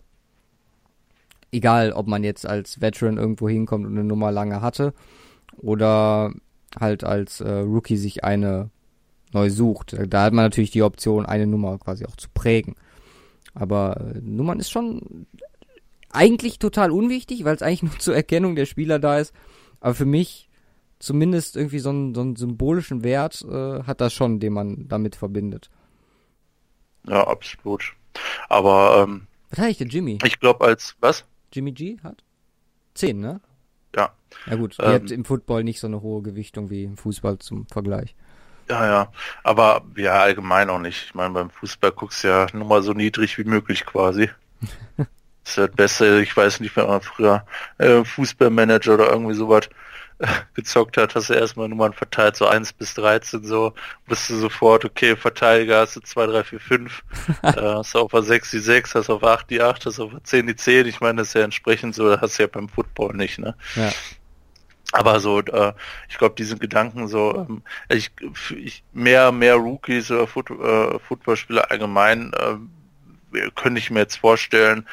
Egal, ob man jetzt als Veteran irgendwo hinkommt und eine Nummer lange hatte oder halt als Rookie sich eine neu sucht. Da hat man natürlich die Option, eine Nummer quasi auch zu prägen. Aber Nummern ist schon eigentlich total unwichtig, weil es eigentlich nur zur Erkennung der Spieler da ist. Aber für mich zumindest irgendwie so einen symbolischen Wert hat das schon, den man damit verbindet. Ja, absolut. Aber was hat ich denn Jimmy? Ich glaube was? Jimmy G hat? 10, ne? Ja. Ja gut, ihr habt im Football nicht so eine hohe Gewichtung wie im Fußball zum Vergleich. Ja, aber ja, allgemein auch nicht. Ich meine, beim Fußball guckst du ja nur mal so niedrig wie möglich quasi. Das ist ja das Beste, ich weiß nicht, wenn man früher Fußballmanager oder irgendwie sowas gezockt hat, hast du erstmal Nummern verteilt, so 1 bis 13 so, bist du sofort, okay, Verteidiger hast du 2, 3, 4, 5, hast du auf der 6 die 6, hast du auf der 8 die 8, hast du auf der 10 die 10, ich meine, das ist ja entsprechend so, das hast du ja beim Football nicht, ne? Ja. Aber so, ich glaube, diese Gedanken so, mehr Rookies oder Footballspieler allgemein, könnte ich mir jetzt vorstellen,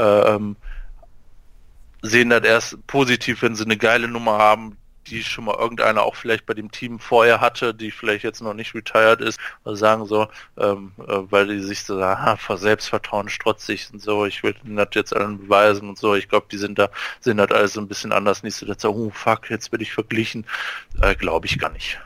sehen das erst positiv, wenn sie eine geile Nummer haben, die schon mal irgendeiner auch vielleicht bei dem Team vorher hatte, die vielleicht jetzt noch nicht retired ist, oder sagen so, weil die sich so vor Selbstvertrauen strotzig und so, ich will das jetzt allen beweisen und so, ich glaube, die sind das alles so ein bisschen anders, nicht so, dass so, fuck, jetzt werde ich verglichen, glaube ich gar nicht.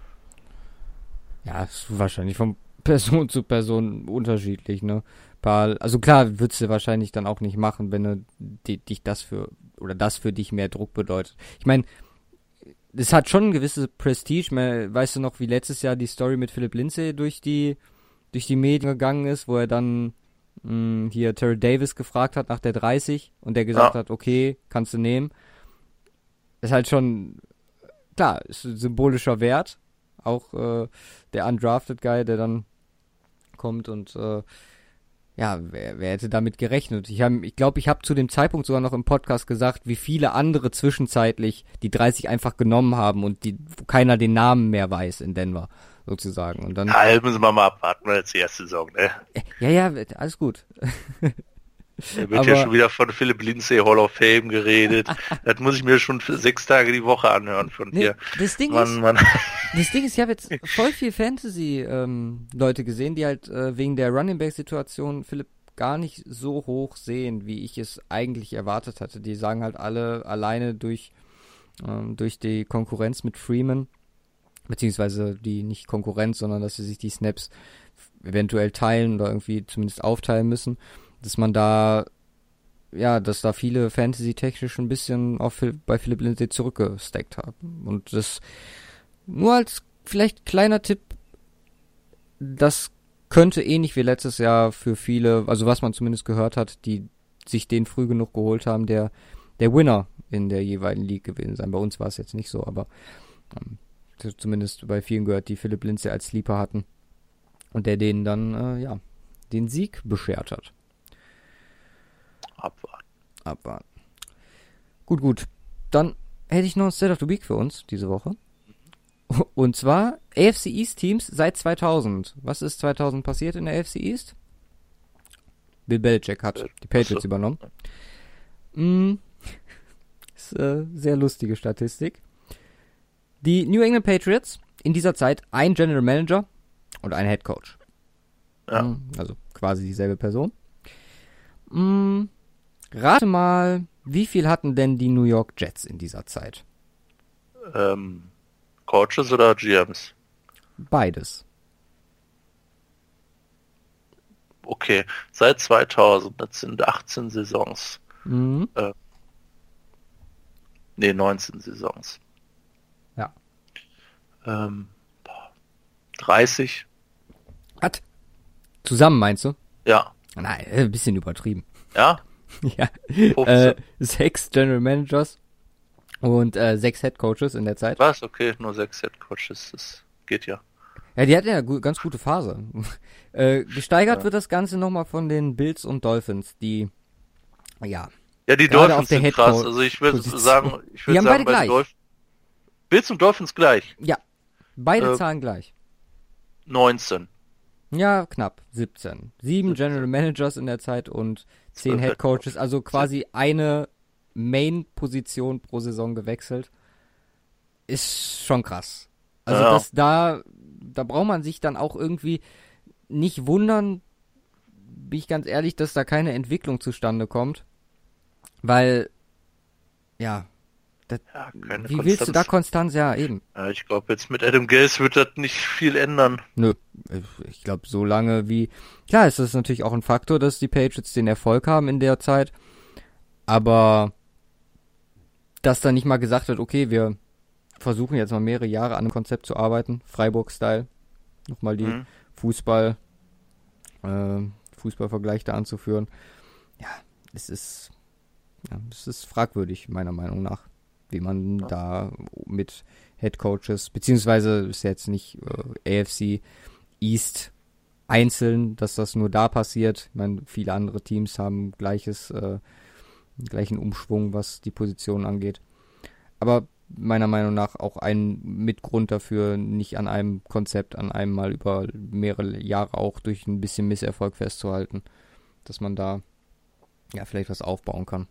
Ja, ist wahrscheinlich von Person zu Person unterschiedlich, ne? Also klar, würdest du wahrscheinlich dann auch nicht machen, wenn dich das für dich mehr Druck bedeutet. Ich meine, es hat schon ein gewisses Prestige. Weißt du noch, wie letztes Jahr die Story mit Philip Lindsay durch die Medien gegangen ist, wo er dann hier Terry Davis gefragt hat nach der 30 und der gesagt hat, okay, kannst du nehmen. Ist halt schon, klar, ist ein symbolischer Wert. Auch der Undrafted Guy, der dann kommt und wer hätte damit gerechnet? Ich glaube, ich habe zu dem Zeitpunkt sogar noch im Podcast gesagt, wie viele andere zwischenzeitlich die 30 einfach genommen haben und wo keiner den Namen mehr weiß in Denver, sozusagen. Und dann müssen wir mal abwarten, weil jetzt die erste Saison, ne? Ja, alles gut. Da wird ja schon wieder von Philip Lindsay Hall of Fame geredet. Das muss ich mir schon 6 Tage die Woche anhören von dir. Das Ding ist, ich habe jetzt voll viel Fantasy-Leute gesehen, die halt wegen der Running Back-Situation Philipp gar nicht so hoch sehen, wie ich es eigentlich erwartet hatte. Die sagen halt alle alleine durch die Konkurrenz mit Freeman, beziehungsweise die nicht Konkurrenz, sondern dass sie sich die Snaps eventuell teilen oder irgendwie zumindest aufteilen müssen, dass man da dass da viele Fantasy-technisch ein bisschen bei Philipp Lindsay zurückgesteckt haben. Und das nur als vielleicht kleiner Tipp, das könnte ähnlich wie letztes Jahr für viele, also was man zumindest gehört hat, die sich den früh genug geholt haben, der Winner in der jeweiligen League gewesen sein. Bei uns war es jetzt nicht so, aber zumindest bei vielen gehört, die Philipp Lindsay als Sleeper hatten und der denen dann, den Sieg beschert hat. Abwarten. Gut. Dann hätte ich noch ein State of the Week für uns diese Woche. Und zwar AFC East Teams seit 2000. Was ist 2000 passiert in der AFC East? Bill Belichick hat die Patriots übernommen. Ist sehr lustige Statistik. Die New England Patriots in dieser Zeit ein General Manager und ein Head Coach. Ja. Also quasi dieselbe Person. Rate mal, wie viel hatten denn die New York Jets in dieser Zeit? Coaches oder GMs? Beides. Okay, seit 2000, das sind 18 Saisons. 19 Saisons. Ja. 30. Was? Zusammen meinst du? Ja. Nein, ein bisschen übertrieben. Ja? Ja. 6 General Managers und 6 Head Coaches in der Zeit. Was? Okay, nur 6 Head Coaches, das geht ja. Ja, die hatten ja eine ganz gute Phase. Gesteigert wird das Ganze nochmal von den Bills und Dolphins, die, Ja, die Dolphins sind krass. Also ich würde sagen, die haben beide gleich. Bills und Dolphins gleich? Ja, beide Zahlen gleich. 19. Ja, knapp. 17. 7 General Managers in der Zeit und 10 Head Coaches, also quasi eine Main-Position pro Saison gewechselt. Ist schon krass. Also da braucht man sich dann auch irgendwie nicht wundern, bin ich ganz ehrlich, dass da keine Entwicklung zustande kommt. Weil, wie willst du da Konstanz? Ja, eben. Ja, ich glaube, jetzt mit Adam Gase wird das nicht viel ändern. Nö, ich glaube, so lange wie... Klar ist das natürlich auch ein Faktor, dass die Patriots den Erfolg haben in der Zeit. Aber dass da nicht mal gesagt wird, okay, wir versuchen jetzt mal mehrere Jahre an einem Konzept zu arbeiten, Freiburg-Style, nochmal die Fußballvergleich da anzuführen. Ja, es ist fragwürdig, meiner Meinung nach, wie man da mit Headcoaches, beziehungsweise ist jetzt nicht AFC East einzeln, dass das nur da passiert. Ich meine, viele andere Teams haben gleichen Umschwung, was die Position angeht. Aber meiner Meinung nach auch ein Mitgrund dafür, nicht an einem Konzept, an einem Mal über mehrere Jahre auch durch ein bisschen Misserfolg festzuhalten, dass man da vielleicht was aufbauen kann.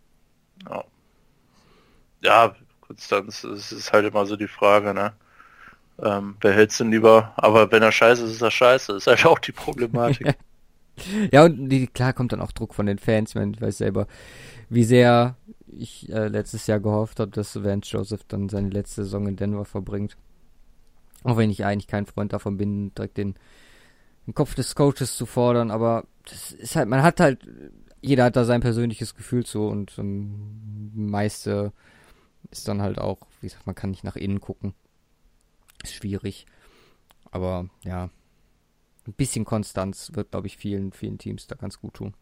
Ja, Konstanz, es ist halt immer so die Frage, ne? Wer hält's denn lieber? Aber wenn er scheiße ist, ist er scheiße. Das ist halt auch die Problematik. Ja, und klar kommt dann auch Druck von den Fans. Ich weiß selber, wie sehr ich letztes Jahr gehofft habe, dass Vance Joseph dann seine letzte Saison in Denver verbringt. Auch wenn ich eigentlich kein Freund davon bin, direkt den Kopf des Coaches zu fordern. Aber das ist halt, jeder hat da sein persönliches Gefühl zu und meiste ist dann halt auch, wie gesagt, man kann nicht nach innen gucken. Ist schwierig. Aber ja, ein bisschen Konstanz wird, glaube ich, vielen Teams da ganz gut tun.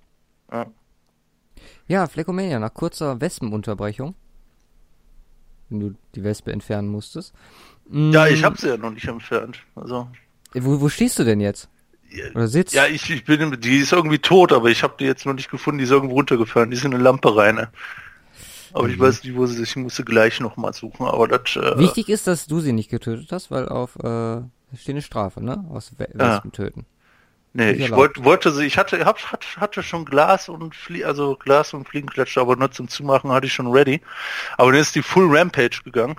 Ja, Fleckomania, nach kurzer Wespenunterbrechung, wenn du die Wespe entfernen musstest. Ja, ich habe sie ja noch nicht entfernt. Also. Wo stehst du denn jetzt? Oder sitzt? Ja, die ist irgendwie tot, aber ich habe die jetzt noch nicht gefunden, die ist irgendwo runtergefallen. Die ist in eine Lampe rein. Ne? Aber ich weiß nicht, wo sie ist. Ich muss sie gleich nochmal suchen. Aber das. Wichtig ist, dass du sie nicht getötet hast, weil auf steht eine Strafe, ne? Aus Wespen töten. Nee, ich wollte sie. Ich hatte schon Glas und Fliegenklatscher, aber nur zum Zumachen hatte ich schon ready. Aber dann ist die Full Rampage gegangen.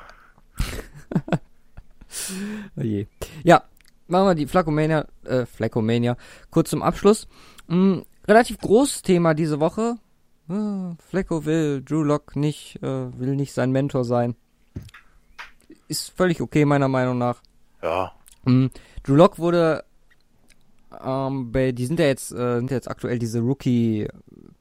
Oh je. Ja, machen wir die Fleckomania kurz zum Abschluss. Relativ großes Thema diese Woche. Flecko will Drew Lock nicht, will nicht sein Mentor sein. Ist völlig okay, meiner Meinung nach. Ja. Drew Lock wurde, die sind ja jetzt aktuell diese Rookie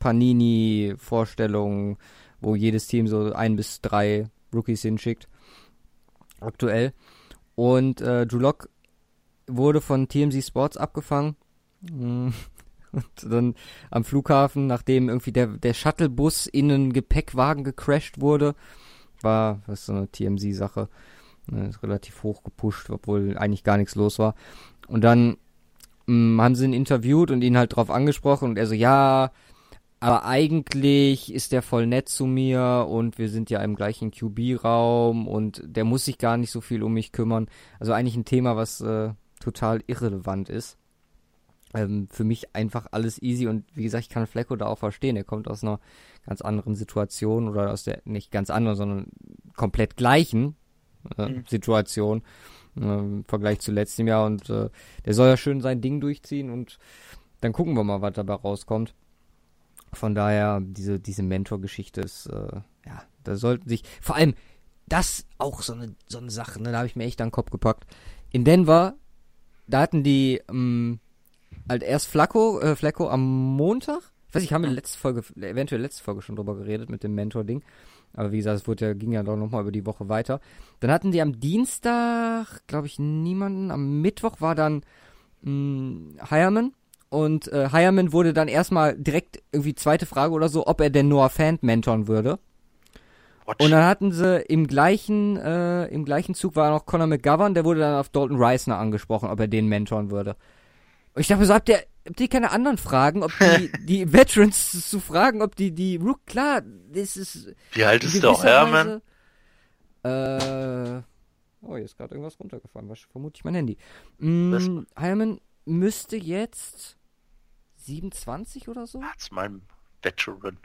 Panini-Vorstellung, wo jedes Team so 1 bis 3 Rookies hinschickt. Aktuell. Und Drew Lock wurde von TMZ Sports abgefangen. Und dann am Flughafen, nachdem irgendwie der Shuttlebus in einen Gepäckwagen gecrashed wurde, was so eine TMZ-Sache, ist relativ hoch gepusht, obwohl eigentlich gar nichts los war. Und dann haben sie ihn interviewt und ihn halt drauf angesprochen und er so, ja, aber eigentlich ist der voll nett zu mir und wir sind ja im gleichen QB-Raum und der muss sich gar nicht so viel um mich kümmern. Also eigentlich ein Thema, was total irrelevant ist. Für mich einfach alles easy und wie gesagt, ich kann Flacco da auch verstehen. Er kommt aus einer ganz anderen Situation oder aus der, nicht ganz anderen, sondern komplett gleichen Situation im Vergleich zu letztem Jahr und der soll ja schön sein Ding durchziehen und dann gucken wir mal, was dabei rauskommt. Von daher, diese Mentor-Geschichte ist, da sollten sich, vor allem, das auch so eine Sache, ne, da habe ich mir echt an den Kopf gepackt. In Denver, da hatten die, halt erst Flacco am Montag, ich weiß nicht, haben wir eventuell letzte Folge schon drüber geredet mit dem Mentor-Ding, aber wie gesagt, ging ja doch nochmal über die Woche weiter. Dann hatten die am Dienstag, glaube ich, niemanden, am Mittwoch war dann Hireman. Und Hireman wurde dann erstmal direkt irgendwie zweite Frage oder so, ob er denn Noah Fant mentoren würde. What? Und dann hatten sie im gleichen Zug war noch Connor McGovern, der wurde dann auf Dalton Reisner angesprochen, ob er den mentoren würde. Und ich dachte mir so, habt ihr keine anderen Fragen, ob die Veterans zu fragen, ob die Rook, klar, das ist... Wie alt ist der Hireman? Hier ist gerade irgendwas runtergefallen, was vermutlich mein Handy. Hireman müsste jetzt 27 oder so? Das ist mein Veteran.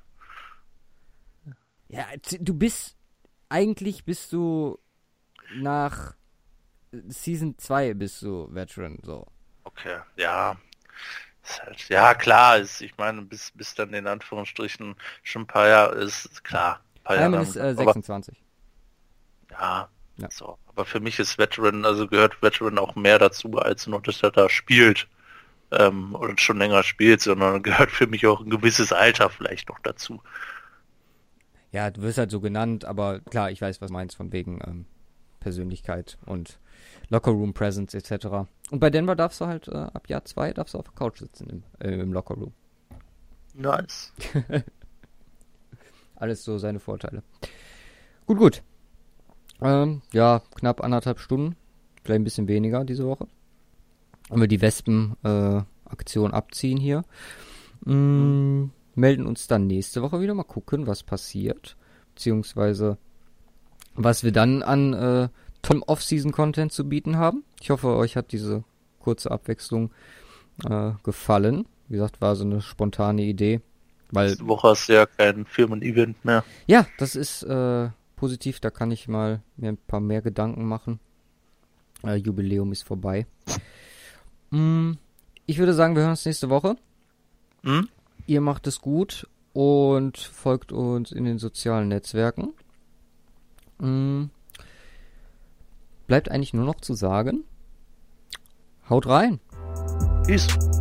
Ja, eigentlich bist du nach Season 2 bist du Veteran, so. Okay, ja. Ja, klar, ich meine, bis dann in Anführungsstrichen schon ein paar Jahre ist, klar. Hireman ist 26. Ja. So. Aber für mich ist gehört Veteran auch mehr dazu, als nur, dass er da spielt. Oder schon länger spielt, sondern gehört für mich auch ein gewisses Alter vielleicht noch dazu. Ja, du wirst halt so genannt, aber klar, ich weiß, was du meinst von wegen Persönlichkeit und Lockerroom Presence etc. Und bei Denver darfst du halt ab Jahr 2 darfst du auf der Couch sitzen im Lockerroom. Nice. Alles so seine Vorteile. Gut. Ja, knapp 1,5 Stunden. Vielleicht ein bisschen weniger diese Woche. Wenn wir die Wespen-Aktion abziehen hier. Melden uns dann nächste Woche wieder. Mal gucken, was passiert. Beziehungsweise, was wir dann an tollem Off-Season-Content zu bieten haben. Ich hoffe, euch hat diese kurze Abwechslung gefallen. Wie gesagt, war so eine spontane Idee. Weil nächste Woche hast du ja kein Firmen-Event mehr. Ja, das ist positiv. Da kann ich mal mir ein paar mehr Gedanken machen. Jubiläum ist vorbei. Ich würde sagen, wir hören uns nächste Woche. Ihr macht es gut und folgt uns in den sozialen Netzwerken. Bleibt eigentlich nur noch zu sagen, haut rein. Peace.